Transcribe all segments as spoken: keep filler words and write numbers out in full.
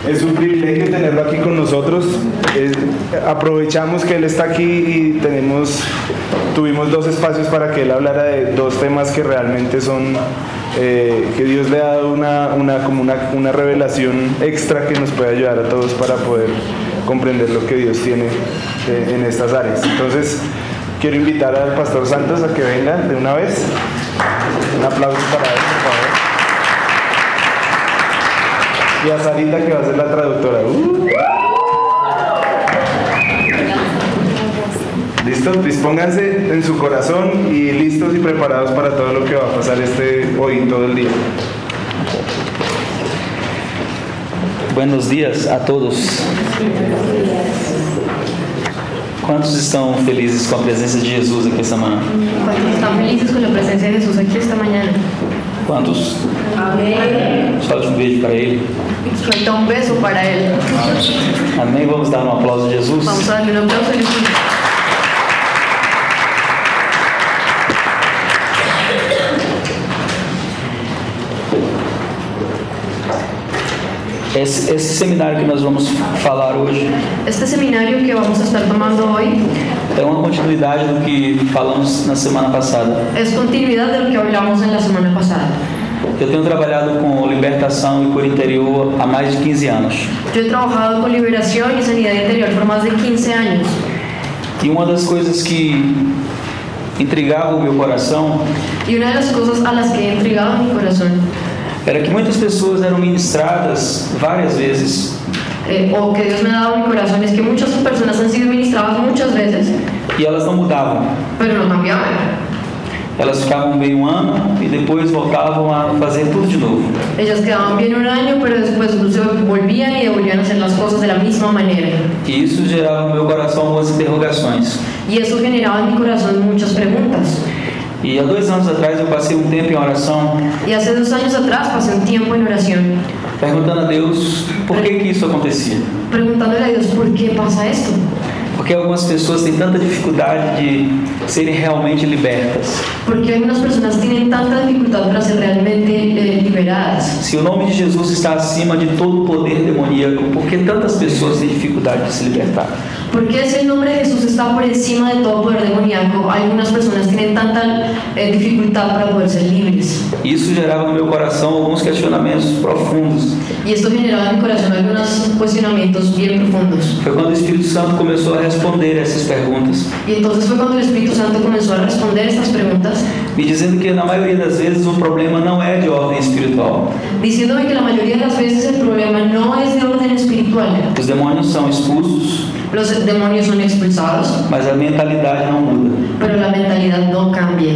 Es un privilegio tenerlo aquí con nosotros. Es, aprovechamos que él está aquí y tenemos, tuvimos dos espacios para que él hablara de dos temas que realmente son, eh, que Dios le ha dado una, una, como una, una revelación extra que nos puede ayudar a todos para poder comprender lo que Dios tiene eh, en estas áreas. Entonces, quiero invitar al Pastor Santos a que venga de una vez. Un aplauso para él, por favor. Y a Sarita, que va a ser la traductora. Uh. ¿Listos? Dispónganse en su corazón y listos y preparados para todo lo que va a pasar este hoy todo el día. Buenos dias a todos. Quantos estão felizes com a presença de Jesus aqui esta manhã? ¿Cuántos están felices con la presencia de Jesús aquí esta mañana? Quantos? Amém. Solte um beijo para ele. Suelta un beso para él. Amém? Vamos dar um aplauso a Jesus? Vamos a darle un aplauso a Jesús. Esse, esse seminário que nós vamos falar hoje Este seminario que vamos a estar tomando hoy é uma continuidade do que falamos na semana passada. es continuidad de lo que hablamos en la semana pasada. Eu tenho trabalhado com libertação e cura interior há mais de quinze anos. Yo he trabajado con liberación y sanidad interior por más de quince años. E uma das coisas que intrigava o meu coração Y una de las cosas a las que he entregado mi corazón era que muitas pessoas eram ministradas várias vezes eh, o que Dios me ha dado en mi corazón es que muchas personas han sido ministradas muchas veces, e elas não mudavam. pero no cambiaban. Elas ficavam bem um ano e depois voltavam a fazer tudo de novo. Ellas quedaban bien un año, pero después se volvían y volvían a hacer las cosas de la misma manera. E isso gerava no meu coração algumas interrogações. Y eso generaba en mi corazón muchas preguntas. E há dois anos atrás eu passei um tempo em oração Y hace dos años atrás pasé un tiempo en oración, perguntando a Deus por que que isso acontecia. preguntándole a Dios por qué pasa esto. Porque algumas pessoas têm tanta dificuldade de serem realmente libertas. Porque algunas personas tienen tanta dificultad para ser realmente eh, liberadas. Se o nome de Jesus está acima de todo o poder demoníaco, por que tantas pessoas têm dificuldade de se libertar? Porque si el nombre de Jesús está por encima de todo poder demoníaco, algunas personas tienen tanta eh, dificultad para poder ser libres. Isso gerava no meu coração alguns questionamentos profundos. Y esto generaba en mi corazón algunos cuestionamientos bien profundos. Foi quando o Espírito Santo começou a responder essas perguntas, Y entonces fue cuando el Espíritu Santo comenzó a responder estas preguntas, me dizendo que na maioria das vezes o problema não é de ordem espiritual. diciéndome que la mayoría de las veces el problema no es de orden espiritual. Os demônios são expulsos, Los demonios son expulsados, mas a mentalidade não muda. pero la mentalidad no cambia.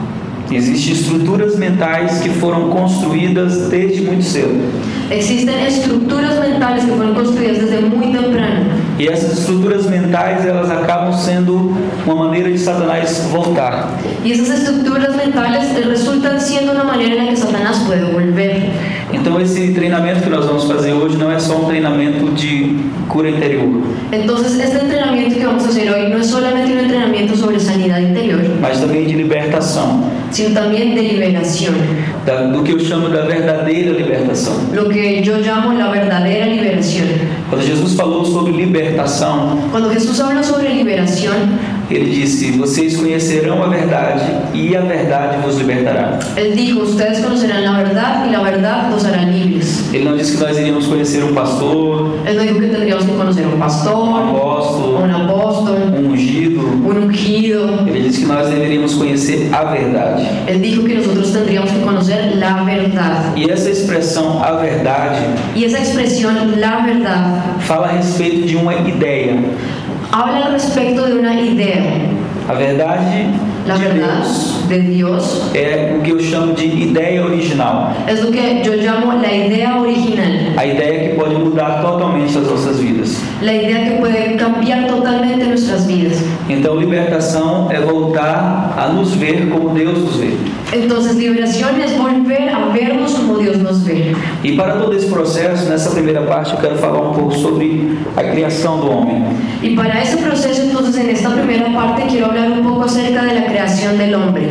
Existem estruturas mentais que foram construídas desde muito cedo. Existen estructuras mentales que fueron construidas desde muy temprano. E essas estruturas mentais, elas acabam sendo uma maneira de Satanás voltar. Y esas estructuras mentales eh, resultan siendo una manera en la que Satanás puede volver. Então esse treinamento que nós vamos fazer hoje não é só um treinamento de cura interior, Entonces, este entrenamiento que vamos a hacer hoy no es solamente un entrenamiento sobre sanidad interior, mas também de libertação, sino también de liberación, da, do que eu chamo da verdadeira libertação. lo que yo llamo la verdadera liberación. Quando Jesus falou sobre libertação, Cuando Jesús habla sobre liberación, ele disse: vocês conhecerão a verdade e a verdade vos libertará. Él dijo, ustedes conocerán la verdad y la verdad los hará libres. Ele não disse que nós iríamos conhecer um pastor, Él no dijo que tendríamos que conocer un um pastor, apóstolo, un apóstol, um ungido. un ungido. Ele disse que nós deveríamos conhecer a verdade. Él dijo que nosotros tendríamos que conocer la verdad. E essa expressão, a verdade, Y esa expresión, la verdad, fala a respeito de uma ideia. habla al respecto de una idea. A verdade La de verdad Deus de Dios é o que eu chamo de ideia original. es lo que yo llamo la idea original. A ideia que pode mudar totalmente as nossas vidas. La idea que puede cambiar totalmente nuestras vidas. Então, libertação é voltar a nos ver como Deus nos vê. Entonces, liberación es volver a vernos como Dios nos ve. E para todo esse processo, nessa primeira parte, eu quero falar um pouco sobre a criação do homem. Y para ese proceso, entonces, en esta primera parte quiero hablar un poco acerca de la creación del hombre.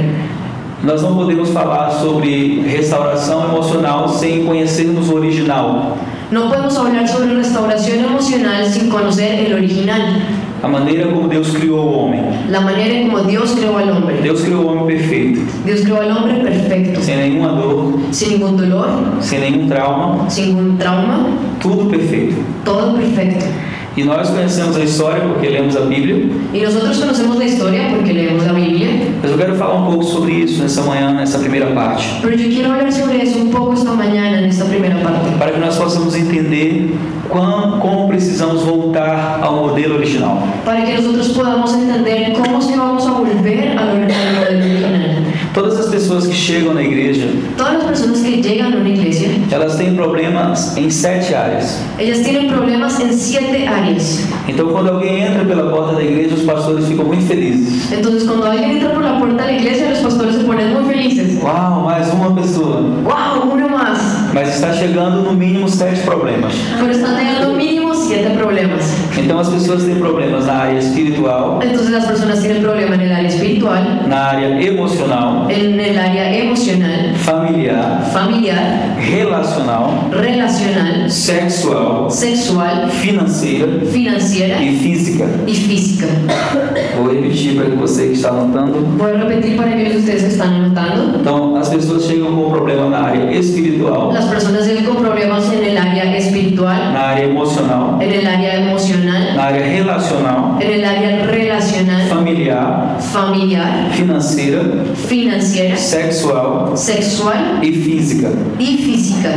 Nós não podemos falar sobre restauração emocional sem conhecermos o original. No podemos hablar sobre restauración emocional sin conocer el original, a maneira como Deus criou o homem. la manera en como Dios creó al hombre. Deus criou o homem perfeito, Dios creó al hombre perfecto, sem nenhuma dor, sin ningún dolor, sem nenhum trauma, sin ningún trauma, tudo perfeito. todo perfecto. E nós conhecemos a história porque lemos a Bíblia, Y nosotros conocemos la historia porque leemos la Biblia, mas eu quero falar um pouco sobre isso nessa manhã, nessa primeira parte, pero yo quiero hablar sobre eso un poco esta mañana en esta primera parte, para que nós possamos entender quão, como precisamos voltar ao modelo original. para que nosotros podamos entender cómo es que vamos a volver al orden al modelo original. Todas as pessoas que chegam na igreja, Todas las personas que llegan a una iglesia, elas têm problemas em sete áreas. ellas tienen problemas en siete áreas. Então, quando alguém entra pela porta da igreja, os pastores ficam muito felizes. Entonces, cuando alguien entra por la puerta de la iglesia, los pastores se ponen muy felices. Uau, mais uma pessoa. ¡Wow! Uno más. Mas está chegando no mínimo sete problemas. Pero están llegando mínimo siete problemas. Então, as pessoas têm problemas na área espiritual, Entonces, las personas tienen problemas en el área espiritual, na área emocional, en el área emocional, familiar, familiar, relacional, relacional, sexual, sexual, financeira financiera e física. y física. Vou repetir para que você que está anotando. Voy a repetir para aquellos de ustedes que están anotando. Então, as pessoas chegam com problema na área espiritual, Las personas llegan con problemas en el área espiritual, na área emocional, en el área emocional, na área relacional, en el área relacional, familiar, familiar, financeira, financiera, sexual sexual e física. y física.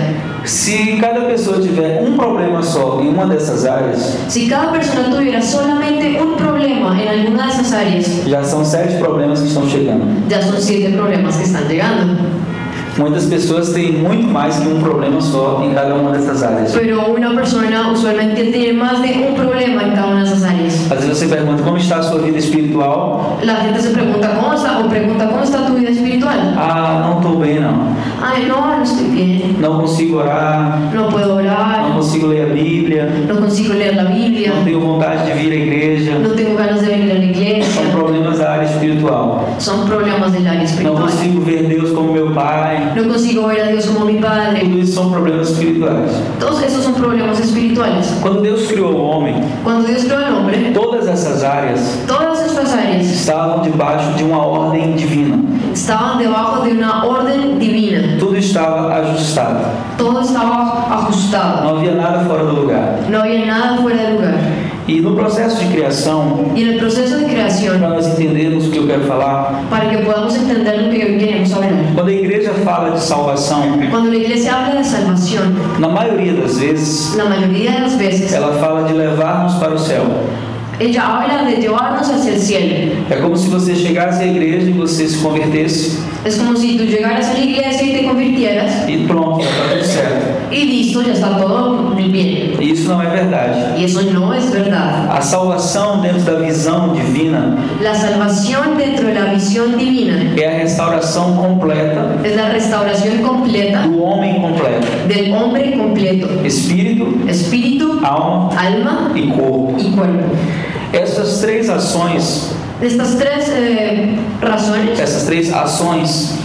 Se cada pessoa tiver um problema só em uma dessas áreas, Si cada persona tuviera solamente un problema en alguna de esas áreas, já são sete problemas que estão chegando. ya son siete problemas que están llegando. Muitas pessoas têm muito mais que um problema só em cada uma dessas áreas. Pero una persona usualmente tiene más de un problema en cada una de esas áreas. Às vezes você pergunta como está a sua vida espiritual. La gente se pregunta cómo está o pregunta cómo está tu vida espiritual. Ah, não estou bem não. Ay, no, no estoy bien. Não consigo orar, No puedo não orar. consigo ler a Bíblia, No consigo leer la Biblia. não tenho vontade de vir à igreja. No tengo ganas de venir a la iglesia. São problemas da área espiritual. Son problemas del área Não espiritual. consigo ver Deus como meu Pai. No consigo ver a Dios como mi Padre. Tudo isso são problemas espirituais. Todos esos son problemas espirituales. Quando Deus criou o homem, Cuando Dios creó al hombre, todas essas áreas todas estas áreas estavam debaixo de uma ordem divina. estaban debajo de una orden divina. Tudo estava ajustado. Todo estaba ajustado. Não havia nada fora do lugar. No había nada fuera de lugar. E no processo de criação, Y en el proceso de creación, para nós entendermos o que eu quero falar, para que podamos entender lo que hoy queremos hablar, quando a igreja fala de salvação, cuando la iglesia habla de salvación, na maioria das vezes, la mayoría de las veces, ela fala de levar-nos para o céu. ella habla de llevarnos hacia el cielo. É como se você chegasse à igreja e você se convertesse Es como si tú llegaras a la iglesia y te convirtieras e pronto, já está tudo certo. y listo, ya está todo bien. E isso não é verdade. Y eso no es verdad. A salvação dentro da visão divina La salvación dentro de la visión divina é a restauração completa es la restauración completa do homem completo. del hombre completo, Espírito, espíritu, alma alma e corpo. y cuerpo. Essas três ações, Estas tres eh, razones, essas três ações,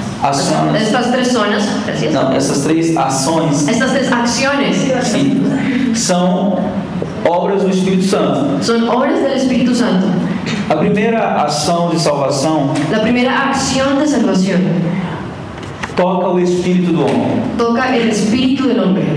ações, estas tres zonas, gracias. não, essas três ações Estas tres acciones sim, são obras do Espírito Santo. son obras del Espíritu Santo. A primeira ação de salvação La primera acción de salvación toca o espírito do homem. toca el espíritu del hombre.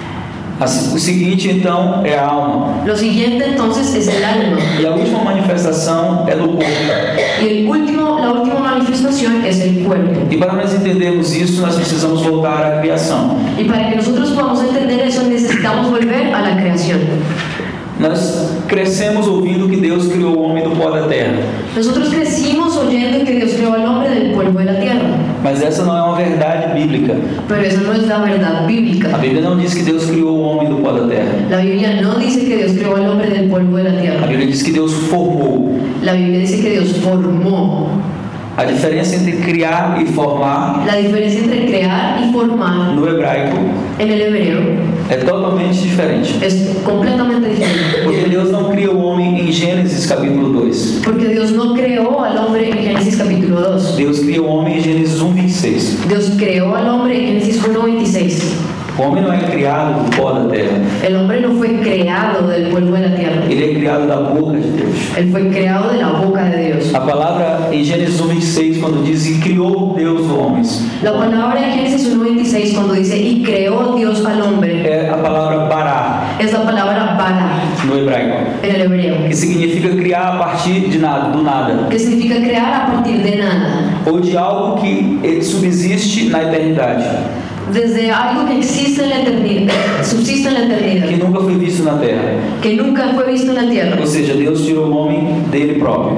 O seguinte, então, é a alma. Lo siguiente entonces es el alma. E a última manifestação é do corpo. Y el último, la última manifestación es el cuerpo. E para nós entendermos isso, nós precisamos voltar à criação. Y para que nosotros podamos entender eso, necesitamos volver a la creación. Nós crescemos ouvindo que Deus criou o homem do pó da terra. Nosotros crecimos oyendo que Dios creó al hombre del polvo de la tierra. Mas essa não é uma verdade bíblica. Pero esa no es la verdad A bíblica. Bíblia não diz que Deus criou o homem do pó da terra. La Biblia no dice que Dios creó al hombre del polvo de la A tierra. Bíblia diz que Deus formou. La Biblia dice que Dios formó. A diferença entre criar e formar La diferencia entre crear y formar no hebraico en el hebreo é totalmente diferente. es completamente diferente. Porque Deus não cria o homem em Gênesis capítulo dois. Porque Dios no creó al hombre en Génesis capítulo dos. Deus cria o homem em Gênesis um, vinte e seis. Dios creó al hombre en Génesis uno veintiséis. O homem não é criado do pó da terra. El hombre no fue creado del polvo de la tierra. Ele é criado da boca de Deus. Él fue creado de la boca de Dios. A palavra em Gênesis um, vinte e seis, quando diz e criou Deus os homens, La palabra en Génesis uno veintiséis cuando dice y creó Dios al hombre é a palavra bará es la palabra bara no hebraico, en el hebreo, que significa criar a partir de nada, do nada, que significa crear a partir de nada, ou de algo que eh, subsiste na eternidade, desde algo que existe en la eternidad, subsiste en la que eternidad, nunca foi visto na terra. que nunca fue visto en la tierra. Ou seja, Deus tirou o homem dele próprio.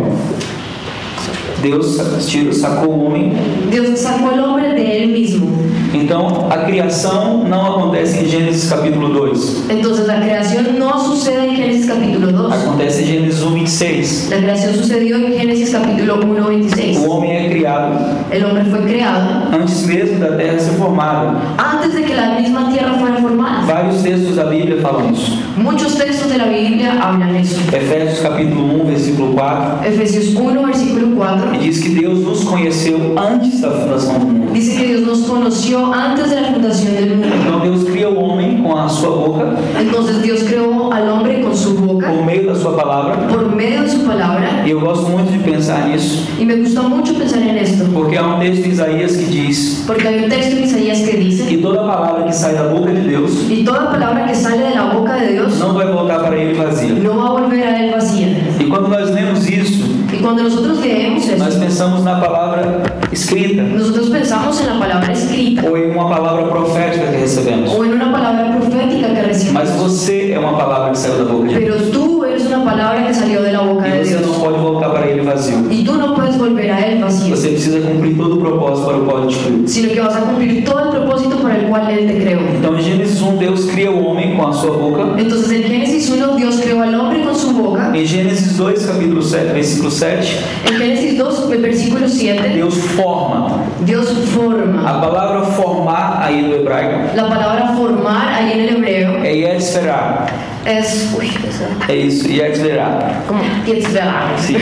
Deus tirou, sacou o homem. Dios sacó al hombre de él mismo. Então, a criação não acontece em Gênesis capítulo dois. Entonces la creación no sucede en Génesis capítulo dos. Acontece em Gênesis um, vinte e seis. La creación sucedió en Génesis capítulo uno veintiséis. O homem é criado El hombre fue creado antes mesmo da terra ser formada. antes de que la misma tierra fuera formada. Vários textos da Bíblia falam isso. Muchos textos de la Biblia hablan eso. Efésios capítulo um, versículo quatro, Efesios uno, versículo cuatro, que diz que Deus nos conheceu antes da fundação do mundo. dice que Dios nos conoció antes de la fundación del mundo. Então Deus cria o homem com a sua boca, Entonces Dios creó al hombre con su boca, por meio da sua palavra. por medio de su palabra, E eu gosto muito de pensar nisso, y me gusta mucho pensar en esto, porque há um texto de Isaías que diz porque hay un texto en Isaías que dice, que toda palavra que sai da boca de Deus y toda palabra que sale de la boca de Dios não vai voltar para ele vazia. no va a volver a él vacía. E quando nós lemos isso, Y cuando nosotros leemos nós eso, pensamos na palavra escrita nosotros pensamos en la palabra escrita ou em uma palavra profética que recebemos. o en una palabra profética que Mas recibimos. você é uma palavra que saiu da boca de Deus. Pero tú eres una palabra que salió de la boca de E você Dios. não pode voltar para ele vazio. Y tú no puedes volver a él vacío, Você precisa cumprir todo o propósito para o qual ele te criou. sino que vas a cumplir todo el propósito para el cual él te creó. Então, em Gênesis um, Deus cria o homem com a sua boca. Entonces en Génesis uno Dios creó al hombre con su boca. Em Gênesis dois, capítulo sete, versículo sete, En Génesis dos, el versículo siete, Deus forma. Dios forma. A palavra formar aí no hebraico La palabra formar ahí en el hebreo é yetzverah. es, uy, esa- É isso, yetzverah. como yetzverah, Sim.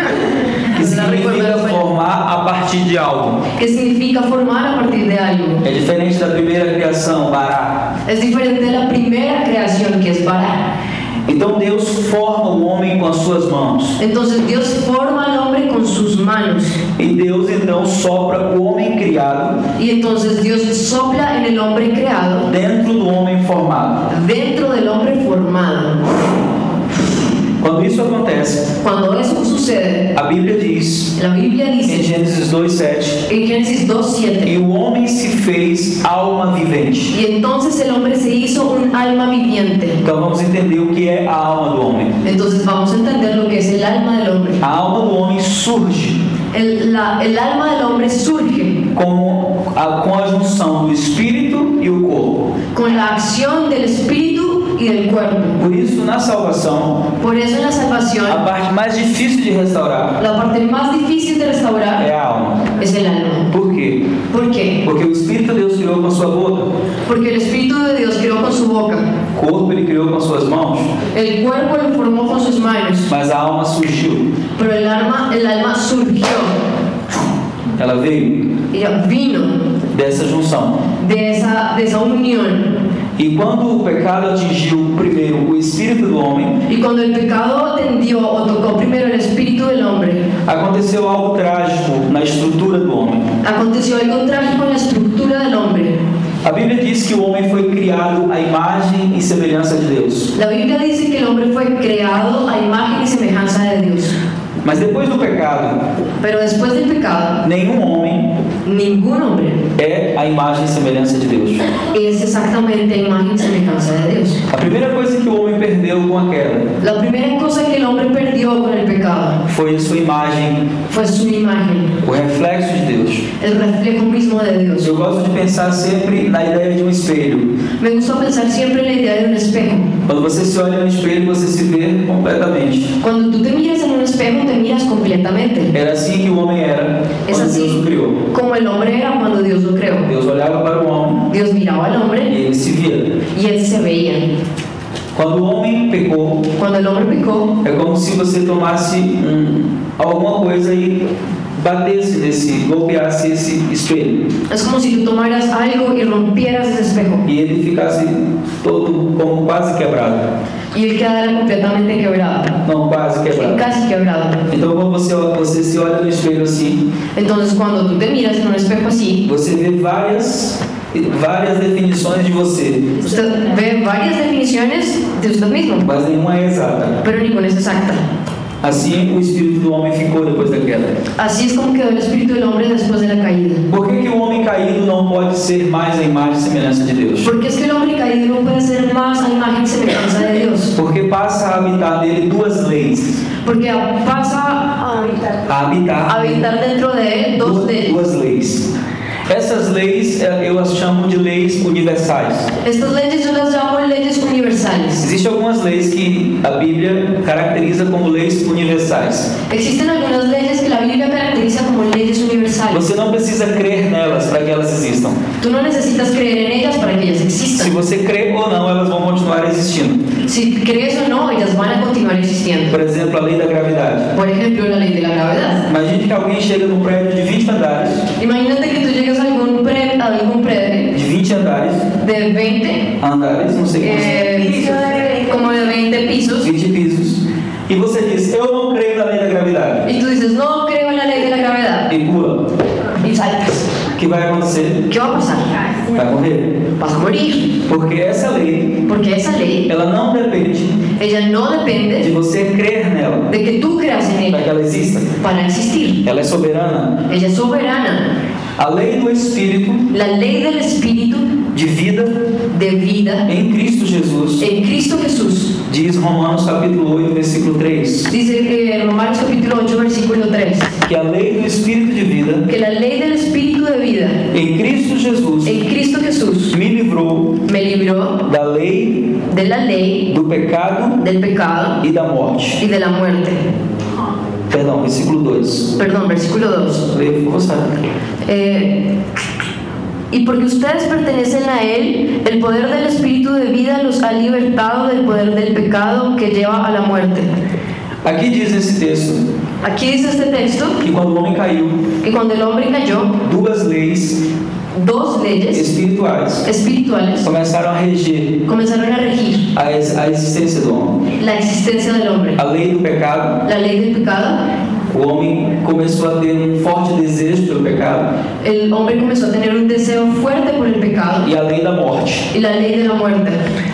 Que No recuerdo significa el español. formar a partir de algo. que significa formar a partir de algo. É diferente da primeira criação, bará. Es diferente de la primera creación que es bara. Então Deus forma o homem com as suas mãos. Entonces Dios forma al hombre con sus manos. E Deus então sopra o homem criado Y entonces Dios sopla en el hombre creado dentro do homem formado. dentro del hombre formado. Quando isso acontece, Cuando eso sucede, a Bíblia diz la Biblia em dice Gênesis dois, sete, en Génesis dos siete, e o homem se fez alma vivente. y entonces el hombre se hizo un alma viviente. Então vamos entender o que é a alma do homem. Entonces vamos a entender lo que es el alma del hombre. A alma do homem surge El, la- el alma del hombre surge como a, com a junção do espírito e o corpo. con la acción del espíritu y del cuerpo. Por isso, na salvação, Por eso en la a salvación, parte mais difícil de restaurar la parte más difícil de é restaurar a alma. es el alma. Por quê? ¿Por qué? Porque o Espírito Deus criou com a sua boca, Porque el Espíritu de Dios creó con su boca, o corpo Ele criou com as suas mãos, el cuerpo lo formó con sus manos, mas a alma surgiu. pero el alma, el alma surgió, Ela veio ella vino dessa junção. de esa, de esa unión. E quando o pecado atingiu primeiro o espírito do homem, Y cuando el pecado atendió o tocó primero el espíritu del hombre, aconteceu algo trágico na estrutura do homem. aconteció algo trágico en la estructura del hombre. A Bíblia diz que o homem foi criado à imagem e semelhança de Deus. La Biblia dice que el hombre fue creado a imagen y semejanza de Dios. Mas depois do pecado, Pero después del pecado, nenhum homem ningún hombre é a imagem e semelhança de Deus. es exactamente a imagen y semejanza de Dios. A primeira coisa que o homem perdeu com a queda La primera cosa que el hombre perdió con el pecado foi a sua imagem, fue su imagen, o reflexo de Deus. el reflejo mismo de Dios. Eu gosto de pensar sempre na ideia de um espelho. Me gusta pensar siempre en la idea de un espejo. Quando você se olha no espelho, você se vê completamente. Cuando tú te miras en un espejo, te miras completamente. Era assim que o homem era Es quando Deus o así criou. como el hombre era cuando Dios lo creó. Deus olhava para o homem Dios miraba al e hombre ele se via. y él se veía. Quando o homem pecou, Cuando el hombre pecó, é como se você tomasse um, alguma coisa e batesse nesse, golpeasse esse espelho Es como si tú tomaras algo y rompieras ese espejo e ele ficasse todo como quase quebrado. y él quedara completamente quebrado, Não, quase quebrado. casi quebrado. Então quando você, você se olha no espelho assim, Entonces cuando tú te miras en un espejo así, você vê várias, várias definições de você, usted ve varias definiciones de usted mismo, mas nenhuma é exata. pero ninguna es exacta. Assim o espírito do homem ficou depois da queda. Así es como quedó el espíritu del hombre después de la caída. Por que, que o homem caído não pode ser mais a imagem e semelhança de Deus? Porque es que el hombre caído no puede ser más a imagen y semejanza de Dios. Porque passa a habitar nele duas leis. Porque pasa a A habitar a habitar dentro de él dos duas, leyes. duas leis. Essas leis eh, eu as chamo de leis universais. Estas leyes yo las llamo leyes universales. Existem algumas leis que a Bíblia caracteriza como leis universais. Existen algunas leyes que la Biblia caracteriza como leyes universales. Você não precisa crer nelas para que elas existam. Tú no necesitas creer en ellas para que ellas Se existan. você crê ou não, elas vão continuar existindo. Si crees o no, ellas van a continuar existiendo. Por exemplo, a lei da gravidade. Por ejemplo, la ley de la gravedad. Imagine que alguém chega num prédio de vinte andares, Imagínate que tú llegas a algún, pre, a algún predio de vinte andares, de veinte, andares, não sei como eh, como de veinte pisos, vinte pisos, e você diz, eu não creio na lei da gravidade, y tú dices, no creo en la lei de la gravedad, e pula. y saltas. O que vai acontecer? ¿Qué va a pasar? Vai morrer. Vas a morir. Porque essa lei, Porque esa ley, ela não depende ella no de depende você crer nela, de que tú creas en para que ella ela exista. para existir. Ela é soberana. Ella es soberana. A lei do Espírito La ley del Espíritu de vida de vida em Cristo Jesus, en Cristo Jesús. diz Romanos capítulo oito, versículo três, Dice eh, Romanos capítulo ocho, versículo tres, que a lei do Espírito de vida que la ley del Espíritu de vida em Cristo Jesus en Cristo Jesús me livrou me libró da lei de la ley, do pecado del pecado e da morte. y de la muerte. Perdão, versículo dois. Perdón, versículo dos. Leia por você. Eh, y porque ustedes pertenecen a Él, el poder del Espíritu de vida los ha libertado del poder del pecado que lleva a la muerte. Aqui diz esse texto Aquí dice este texto que quando o homem caiu, que cuando el hombre cayó, duas leis dos leyes espirituais espirituales começaram a reger comenzaron a regir a, ex- a existência do homem. la existencia del hombre. A lei do pecado, La ley del pecado, o homem começou a ter um forte desejo pelo pecado, el hombre comenzó a tener un deseo fuerte por el pecado, e a lei da morte. y la ley de la muerte.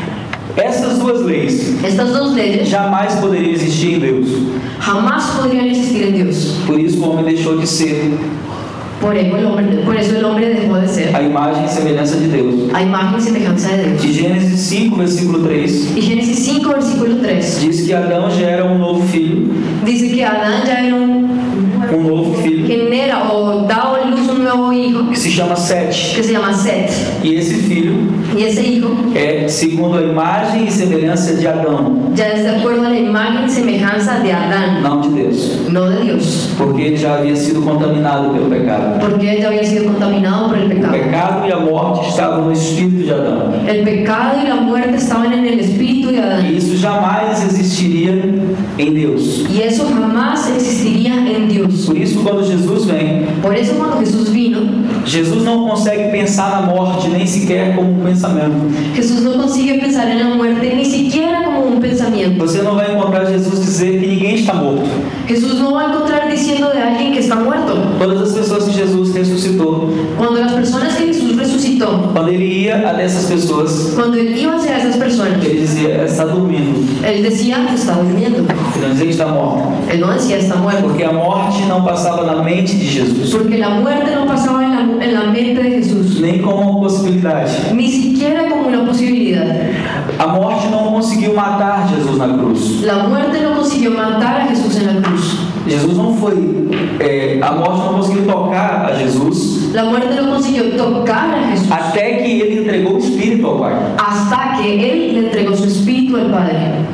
Essas duas leis Estas dos leyes jamais poderiam existir em Deus. jamás podrían existir en Dios. Por isso o homem deixou de ser Por eso el hombre, por eso el hombre dejó de ser a imagem e semelhança de Deus. a imagen y semejanza de Dios. De Gênesis cinco, versículo três, Y Génesis cinco, versículo tres, diz que Adão gera um novo filho, dice que Adán ya era un, um novo filho, genera o da a luz un nuevo hijo que se chama Sete. que se llama Set. E esse filho Y ese hijo é segundo a imagem e semelhança de Adão, ya es de acuerdo a la imagen y semejanza de Adán, não de Deus, no de Dios, porque ele já havia sido contaminado pelo pecado. porque él ya había sido contaminado por el O pecado. pecado e a morte estavam no espírito de Adão. El pecado y la muerte estaban en el espíritu de Adán. E isso jamais existiria em Deus. Y eso jamás existiría en Dios. Por isso, quando Jesus vem, Por eso cuando Jesús vino, Jesus não consegue pensar na morte nem sequer como um pensamento. Jesús no consigue pensar en la muerte ni siquiera como un pensamiento. Você não vai encontrar Jesus dizer que ninguém está morto. Jesús no va a encontrar diciendo de alguien que está muerto. Todas as pessoas que Jesus ressuscitou, Cuando las personas que Jesús resucitó, quando ele ia a dessas pessoas, cuando él iba hacia esas personas, ele dizia, ela está dormindo. él decía está durmiendo. Ele não dizia que está morto. Él no decía está muerto. Porque a morte não passava na mente de Jesus, Porque la muerte no pasaba en la, en la mente de Jesús. nem como uma possibilidade. Ni siquiera como una posibilidad. A morte não conseguiu matar Jesus na cruz. La muerte no consiguió matar a Jesús en la cruz. Jesus não foi, é, a morte não conseguiu tocar a Jesus La muerte no consiguió tocar a Jesús até que ele entregou o Espírito ao Pai. hasta que Él le entregó su espíritu al Padre.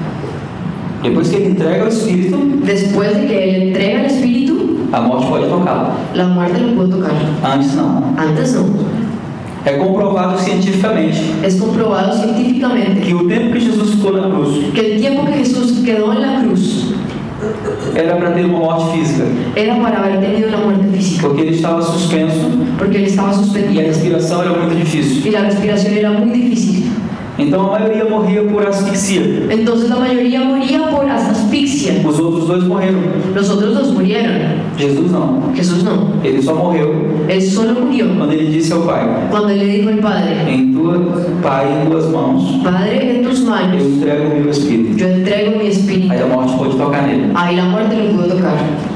Depois que ele entrega o Espírito, Después de que Él entrega el espíritu, a morte pode tocá-lo. la muerte lo pudo tocar. Antes não. Antes no. É comprovado cientificamente Es comprobado científicamente que o tempo que Jesus ficou na cruz que el tiempo que Jesús quedó en la cruz é era para ter uma morte física, era para haber tenido una muerte física, porque ele estava suspenso porque él estaba e a suspendido respiração era muito difícil. y la respiración era muy difícil. Então a maioria morria por asfixia. Entonces la mayoría moría por asfixia. Os outros dois morreram. Los otros dos murieron. Jesus não. Jesús no. Ele só morreu Él solo murió quando ele disse ao Pai: cuando él le dijo al Padre: em tua, Pai, em tuas mãos, Padre, en tus eu manos entrego o meu espírito. yo entrego mi espíritu. Aí a morte pôde tocar nele. Ahí la muerte lo pudo tocar.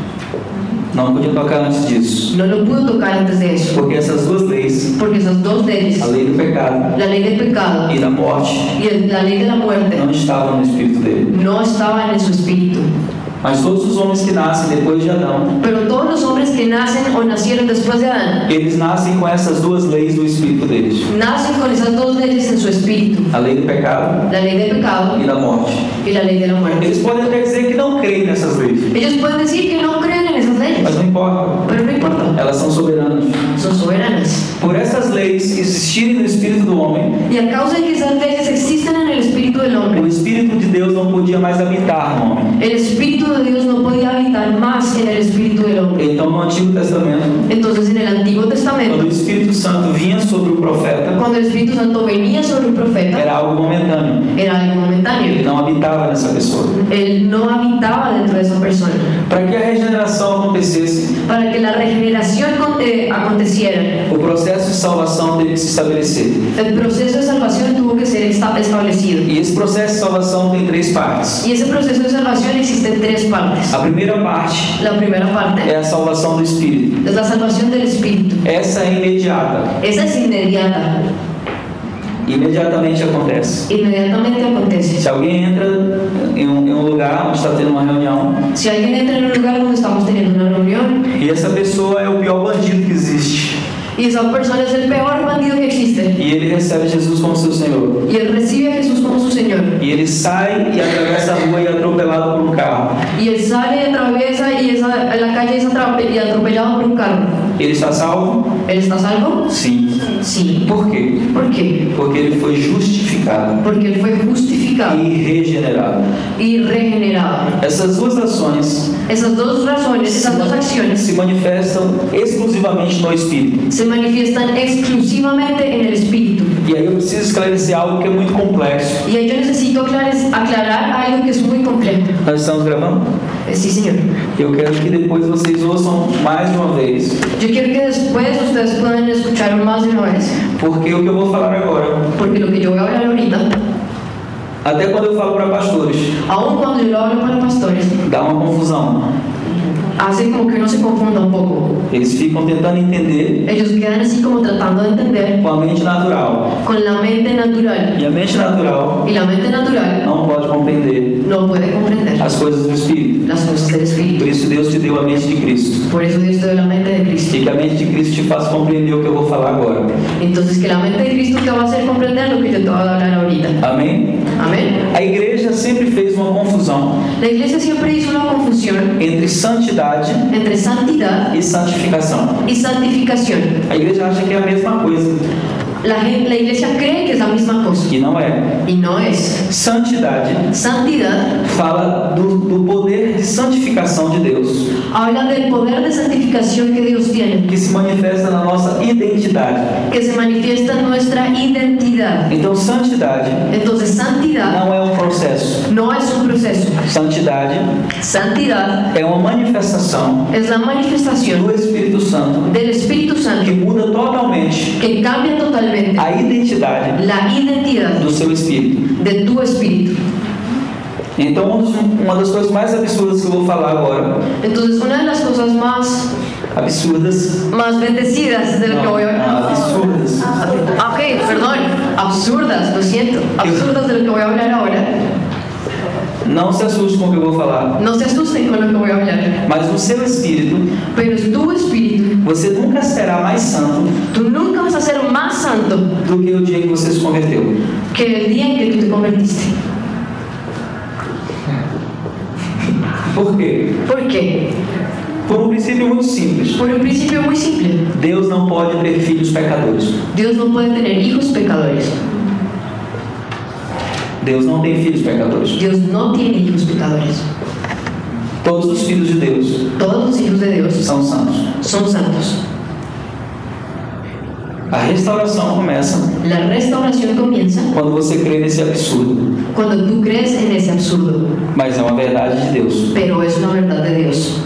Não podia tocar antes disso, No lo pudo tocar antes de eso. porque essas duas leis, Porque esas dos leyes, a lei do pecado la ley del pecado e da morte, y el- la ley de la muerte, não estavam no espírito dele. no estaban en su espíritu. Mas todos os homens que nascem depois de Adão, Pero todos los hombres que nacen o nacieron después de Adán, eles nascem com essas duas leis do espírito deles: nacen con esas dos leyes en su espíritu: a lei do pecado la ley del pecado e da morte. y la ley de la muerte. Eles podem até dizer que não creem nessas leis, Ellos pueden decir que no creen en esas leyes, mas não importa, pero no importa, elas são soberanas. son soberanas. Por essas leis existirem no espírito do homem, Y a causa de que esas leyes existen en el espíritu del o hombre, espírito de Deus não podia mais habitar no homem. el espíritu de Dios no podía habitar más en el espíritu del hombre. Então, no Antigo Testamento, Entonces en el Antiguo quando Testamento, o Espírito Santo vinha sobre o profeta, cuando el Espíritu Santo venía sobre un profeta, era algo momentâneo. era algo Ele momentáneo. não habitava nessa pessoa. Él no habitaba dentro de esa persona. Para que a regeneração acontecesse, Para que la regeneración con- eh, aconteciera, o processo de salvação teve que se estabelecer. el proceso de salvación tuvo que ser esta- establecido. E esse processo de salvação tem três partes. Y ese proceso de salvación existe en tres partes. A primeira parte La primera parte é a salvação do Espírito. es la salvación del Espíritu. Essa é imediata. Esa es inmediata. Imediatamente acontece. Inmediatamente acontece. Se alguém entra em um, em um lugar onde está tendo uma reunião, Si alguien entra en un lugar donde estamos teniendo una reunión e essa pessoa é o pior bandido que existe, y esa persona es el peor bandido que existe e ele recebe Jesus como seu Senhor, y él recibe a Jesús como su Señor e ele sai e atravessa a rua e é atropelado por um carro, y él sale y atraviesa y es a- en la calle y es atrape- y atropellado por un carro, ele está salvo? ¿él está salvo? Sim. Sí. Por quê? ¿Por qué? Porque ele foi justificado Porque él fue justificado e regenerado. y regenerado. Essas duas ações Esas dos razones, esas dos se acciones manifestam exclusivamente no Espírito. se manifiestan exclusivamente en el Espíritu. E aí eu preciso esclarecer algo que é muito complexo. Y ahí yo necesito aclares- aclarar algo que es muy complejo. Nós estamos gravando? Eh, Sí, señor. Eu quero que depois vocês ouçam mais de uma vez, Yo quiero que después ustedes puedan escuchar más de una vez, porque o que eu vou falar agora, porque lo que yo voy a hablar ahorita, até quando eu falo para pastores, aun cuando yo lo hablo para pastores, dá uma confusão. hace como que uno se confunda un poco. Eles ficam tentando entender Ellos quedan así como tratando de entender com a mente natural. con la mente natural. E a mente natural Y la mente natural não pode compreender no puede comprender as coisas do Espírito. las cosas del Por Espíritu. isso Deus te deu a mente de Cristo. Por eso Dios te dio la mente de Cristo. E que a mente de Cristo te faça compreender o que eu vou falar agora. Entonces que la mente de Cristo te va a hacer comprender lo que yo te voy a hablar ahorita. Amém? Amén. A igreja sempre fez uma confusão La iglesia siempre hizo una confusión entre santidade entre santidad e santificação. y santificación. A igreja acha que é a mesma coisa, La, gen- la iglesia cree que es la misma cosa e não é. y no es. Santidade Santidad fala do, do poder de santificação de Deus, habla del poder de santificación que Dios tiene, que se manifesta na nossa identidade. que se manifiesta en nuestra identidad. Então, santidade Entonces, santidad não é um processo. no es un proceso. Santidade Santidad é uma manifestação es la manifestación do Espírito Santo del Espíritu que Santo muda totalmente que cambia totalmente a identidade la identidad do seu espírito. de tu espíritu. Então, um dos- uma das coisas mais absurdas que eu vou falar agora, Entonces, una de las cosas más, absurdas, más bendecidas de lo que não, voy a não, hablar. absurdas, Ah, Ok, perdón, absurdas, lo siento, absurdas de lo que voy a hablar ahora. não se assuste com o que eu vou falar, No se asusten con lo que voy a hablar, mas no seu espírito, pero es tu espíritu. você nunca será mais santo Tú nunca vas a ser más santo do que o dia que você se converteu. que el día en que tú te convertiste. Por quê? ¿Por qué? Por um princípio muito simples. Por un principio muy simple. Deus não pode ter filhos pecadores. Dios no puede tener hijos pecadores. Deus não tem filhos pecadores. Dios no tiene hijos pecadores. Todos os filhos de Deus todos los hijos de Dios são santos. son santos. A restauração começa La restauración comienza quando você crê nesse absurdo, cuando tú crees en ese absurdo, mas é uma verdade de Deus. pero es una verdad de Dios.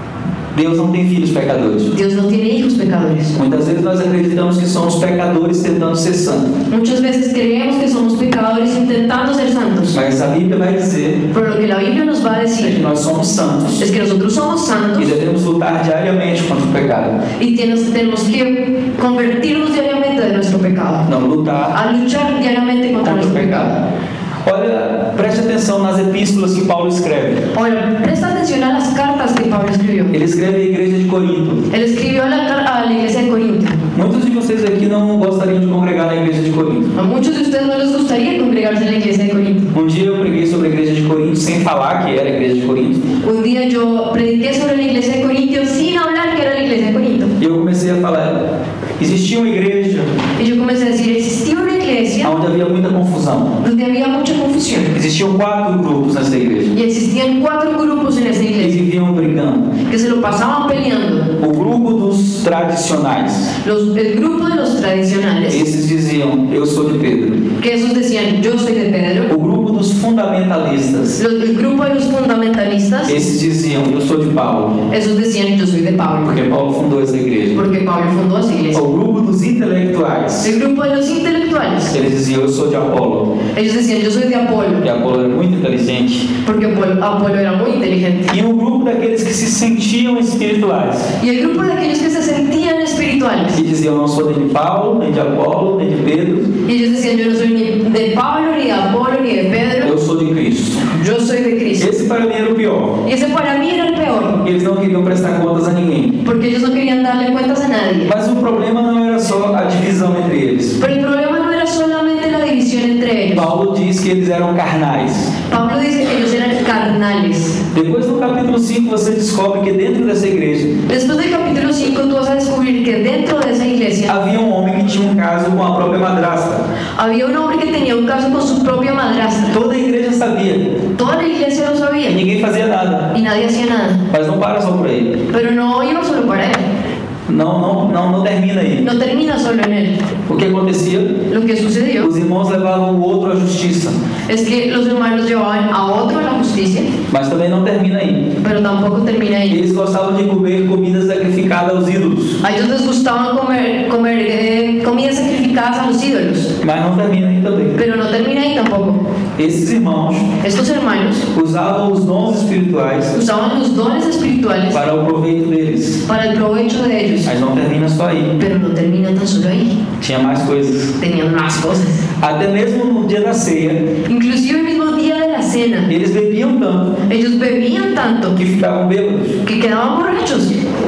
Deus não tem filhos pecadores. Dios no tiene hijos pecadores. Muitas vezes nós acreditamos que somos pecadores tentando ser santos, Muchas veces creemos que somos pecadores intentando ser santos, mas a Bíblia vai dizer pero lo que la Biblia nos va a é que decir nós somos santos es que nosotros somos e santos devemos lutar diariamente contra o pecado. y tienes- tenemos que convertirnos diariamente de nuestro pecado, Não lutar a luchar diariamente contra contra o nuestro pecado. pecado. Olha, preste atenção nas epístolas que Paulo escreve. Ahora, presta atención a las cartas que Pablo escribió. Ele escreve à igreja de Corinto. Él escribió a la, car- a la iglesia de Corinto. Muitos de vocês aqui não gostariam de congregar na igreja de Corinto. A muchos de ustedes no les gustaría congregarse en la iglesia de Corinto. Um dia eu preguei sobre a igreja de Corinto sem falar que era a igreja de Corinto. Un día yo prediqué sobre la iglesia de Corinto sin hablar que era la iglesia de Corinto. E eu comecei a falar, existia uma igreja Y yo comencé a decir, existía una iglesia onde havia muita confusão. donde había mucha confusión. Existiam quatro grupos nessa igreja Y existían cuatro grupos en esa que iglesia viviam brigando. que se lo pasaban peleando. O grupo dos tradicionais, Los, el grupo de los tradicionales, esses diziam, eu sou de Pedro. que esos decían, yo soy de Pedro. O grupo dos fundamentalistas, Los- el grupo de los fundamentalistas, esses diziam, eu sou de Paulo, esos decían, yo soy de Pablo, porque Paulo fundou essa igreja. porque Pablo fundó esa iglesia. O grupo dos intelectuais, El grupo de los intelectuales, eles diziam, eu sou de Apolo, ellos decían, yo soy de Apolo, e Apolo era muito inteligente. porque Apolo, Apolo era muy inteligente. E o grupo daqueles que se sentiam espirituais, Y el grupo de aquellos que se sentían espirituales, que diziam, não sou nem de Paulo, nem de Apolo, nem de Pedro, y ellos decían, yo no soy ni de Pablo, ni de Apolo, ni de Pedro, eu sou de Cristo. yo soy de Cristo. Esse para mim era o pior. Y ese para mí era el peor, Eles não queriam prestar contas a ninguém. porque ellos no querían darle cuentas a nadie. Mas o problema não era só a divisão entre eles. Pero el problema no era solamente la división entre ellos. Paulo diz que eles eram carnais. Pablo dice que ellos eran carnales. Depois no capítulo cinco você descobre que dentro dessa igreja Después del capítulo cinco tú vas a descubrir que dentro de esa iglesia havia um homem que tinha um caso com a própria madrasta. había un hombre que tenía un caso con su propia madrastra. Toda a igreja sabia Toda la iglesia lo e sabía ninguém fazia nada. y nadie hacía nada. Mas não para só por aí. Pero no iba solo para él, Não, não, não, não termina aí. no termina solo en él. O que acontecia? Lo que sucedió Os irmãos levavam o outro à justiça. es que los hermanos llevaban a otro a la justicia, Mas também não termina aí. pero tampoco termina ahí. Eles gostavam de comer comidas sacrificadas aos ídolos. A ellos les gustaban comer, comer eh, comidas sacrificadas a los ídolos, Mas não termina aí também. pero no termina ahí tampoco. Esses irmãos Estos hermanos usavam os dons espirituais usaban los dones espirituales para o proveito deles. para el provecho de ellos, Mas não termina só aí. pero no termina tan solo ahí. Tinha mais coisas. Tenían más cosas. Até mesmo no dia da ceia, Inclusive el mismo día de la cena, eles bebiam tanto ellos bebían tanto que ficavam bêbados. que quedaban borrachos,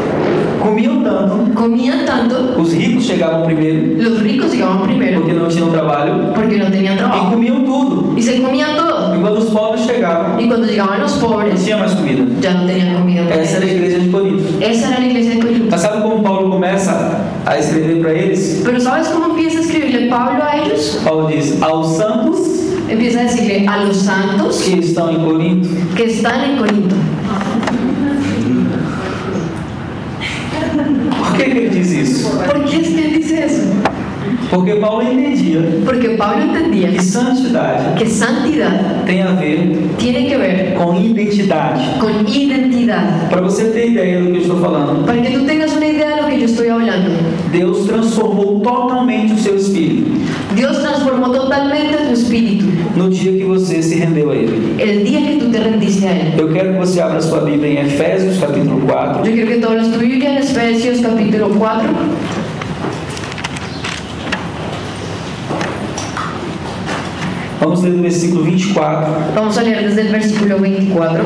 Comiam tanto. comían tanto, Os ricos chegavam primeiro los ricos llegaban primero porque não tinham trabalho porque no tenían e trabajo comiam tudo. y se comían todo. E quando os pobres chegavam, Y cuando llegaban los não pobres, tinha mais comida. ya no tenían comida para Essa era a ellos. igreja de Corinto. Esa era la iglesia de Corinto. Mas sabe como Paulo começa a escrever para eles? Pero ¿sabes cómo empieza a escribirle Pablo a ellos? Paulo diz: aos santos Empieza a decirle a los santos que estão em Corinto, que están en Corinto. por que, que ele diz isso? ¿Por qué es que él dice eso? Porque Paulo entendia Porque Pablo entendía que santidade que santidad tem a ver tiene que ver com identidade. con identidad. Para você ter ideia do que eu estou falando, Para que tú tengas una idea de lo que yo estoy hablando, Deus transformou totalmente o seu espírito Dios transformó totalmente tu espíritu no dia que você se rendeu a Ele. el día que tú te rendiste a Él. Eu quero que você abra sua Bíblia em Efésios capítulo quatro. Yo quiero que todos tu Biblia en Efesios capítulo cuatro. Vamos ler do versículo vinte e quatro Vamos a leer desde el versículo veinticuatro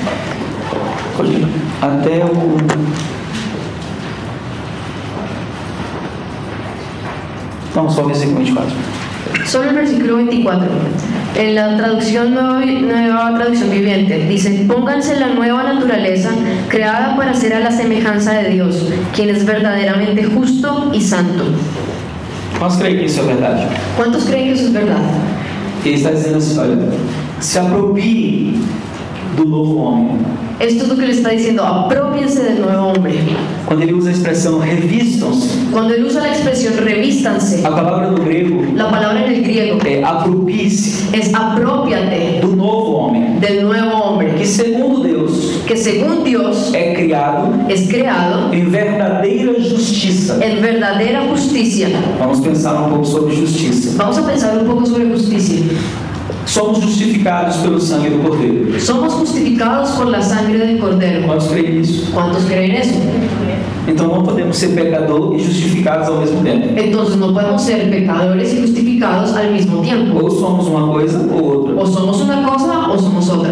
até o Não, só o versículo vinte e quatro. Solo el versículo veinticuatro. En la traducción nueva, nueva traducción viviente dice: pónganse la nueva naturaleza creada para ser a la semejanza de Dios, quien es verdaderamente justo y santo. Nós creio que isso é verdade. ¿Cuántos creen que eso es verdad? Ele está dizendo assim: olha, se aproprie do novo homem. Esto es lo que le está diciendo, apropiense del nuevo hombre. Quando ele usa a expressão revistam-se, Cuando él usa la expresión revístanse, a palavra no grego la palabra en el griego é apropie-se es apropiate do novo homem, del nuevo hombre, que segundo Deus que según Dios é criado es creado em verdadeira justiça. en verdadera justicia. Vamos pensar um pouco sobre justiça. Vamos a pensar un poco sobre justicia. Somos justificados pelo sangue do Cordeiro. Somos justificados por la sangre del Cordero. Quantos creem nisso? ¿Cuántos creen eso? Então não podemos ser pecador e justificados ao mesmo tempo. Entonces no podemos ser pecadores y justificados al mismo tiempo. Ou somos uma coisa ou outra. O somos una cosa o somos otra.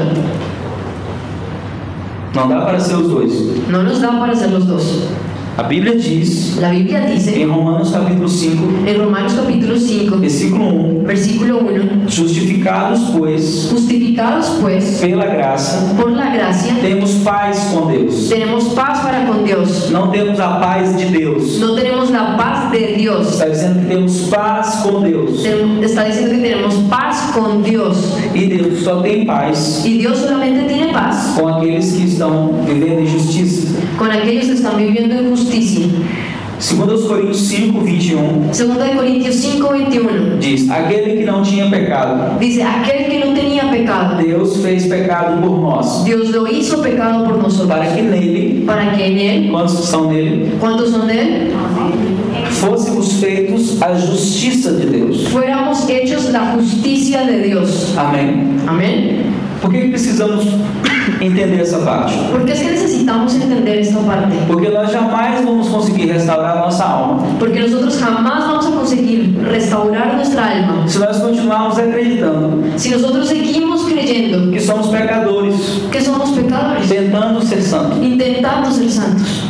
Não dá para ser os dois. No nos da para ser los dos. A Bíblia diz, La Biblia dice em Romanos capítulo cinco, en Romanos capítulo cinco, versículo um, versículo uno, justificados, pois, justificados pues pela graça, por la gracia, temos paz com Deus. tenemos paz para con Dios. Não temos a paz de Deus. No tenemos la paz de Dios. Está dizendo que temos paz com Deus. Tem- Está diciendo que tenemos paz con Dios. E Deus só tem paz Y Dios solamente tiene paz com aqueles que estão vivendo em justiça. con aquellos que están viviendo en justicia. Segundo Coríntios cinco, vinte e um, Segunda de Corintios cinco, veintiuno. diz: aquele que não tinha pecado, Dice, aquel que no tenía pecado, Deus fez pecado por nós, Dios lo hizo pecado por nosotros. para que nele, Para que en él, quantos são nele, ¿cuántos son de él? fôssemos feitos a justiça de Deus. Fuéramos hechos la justicia de Dios. Amém? Amén. Por que que precisamos entender essa parte? Porque es que necesitamos entender esta parte. Porque nós jamais vamos conseguir restaurar a nossa alma Porque nosotros jamás vamos a conseguir restaurar nuestra alma se nós continuarmos acreditando si nosotros seguimos creyendo que somos pecadores, que somos pecadores, tentando ser santos. intentando ser santos.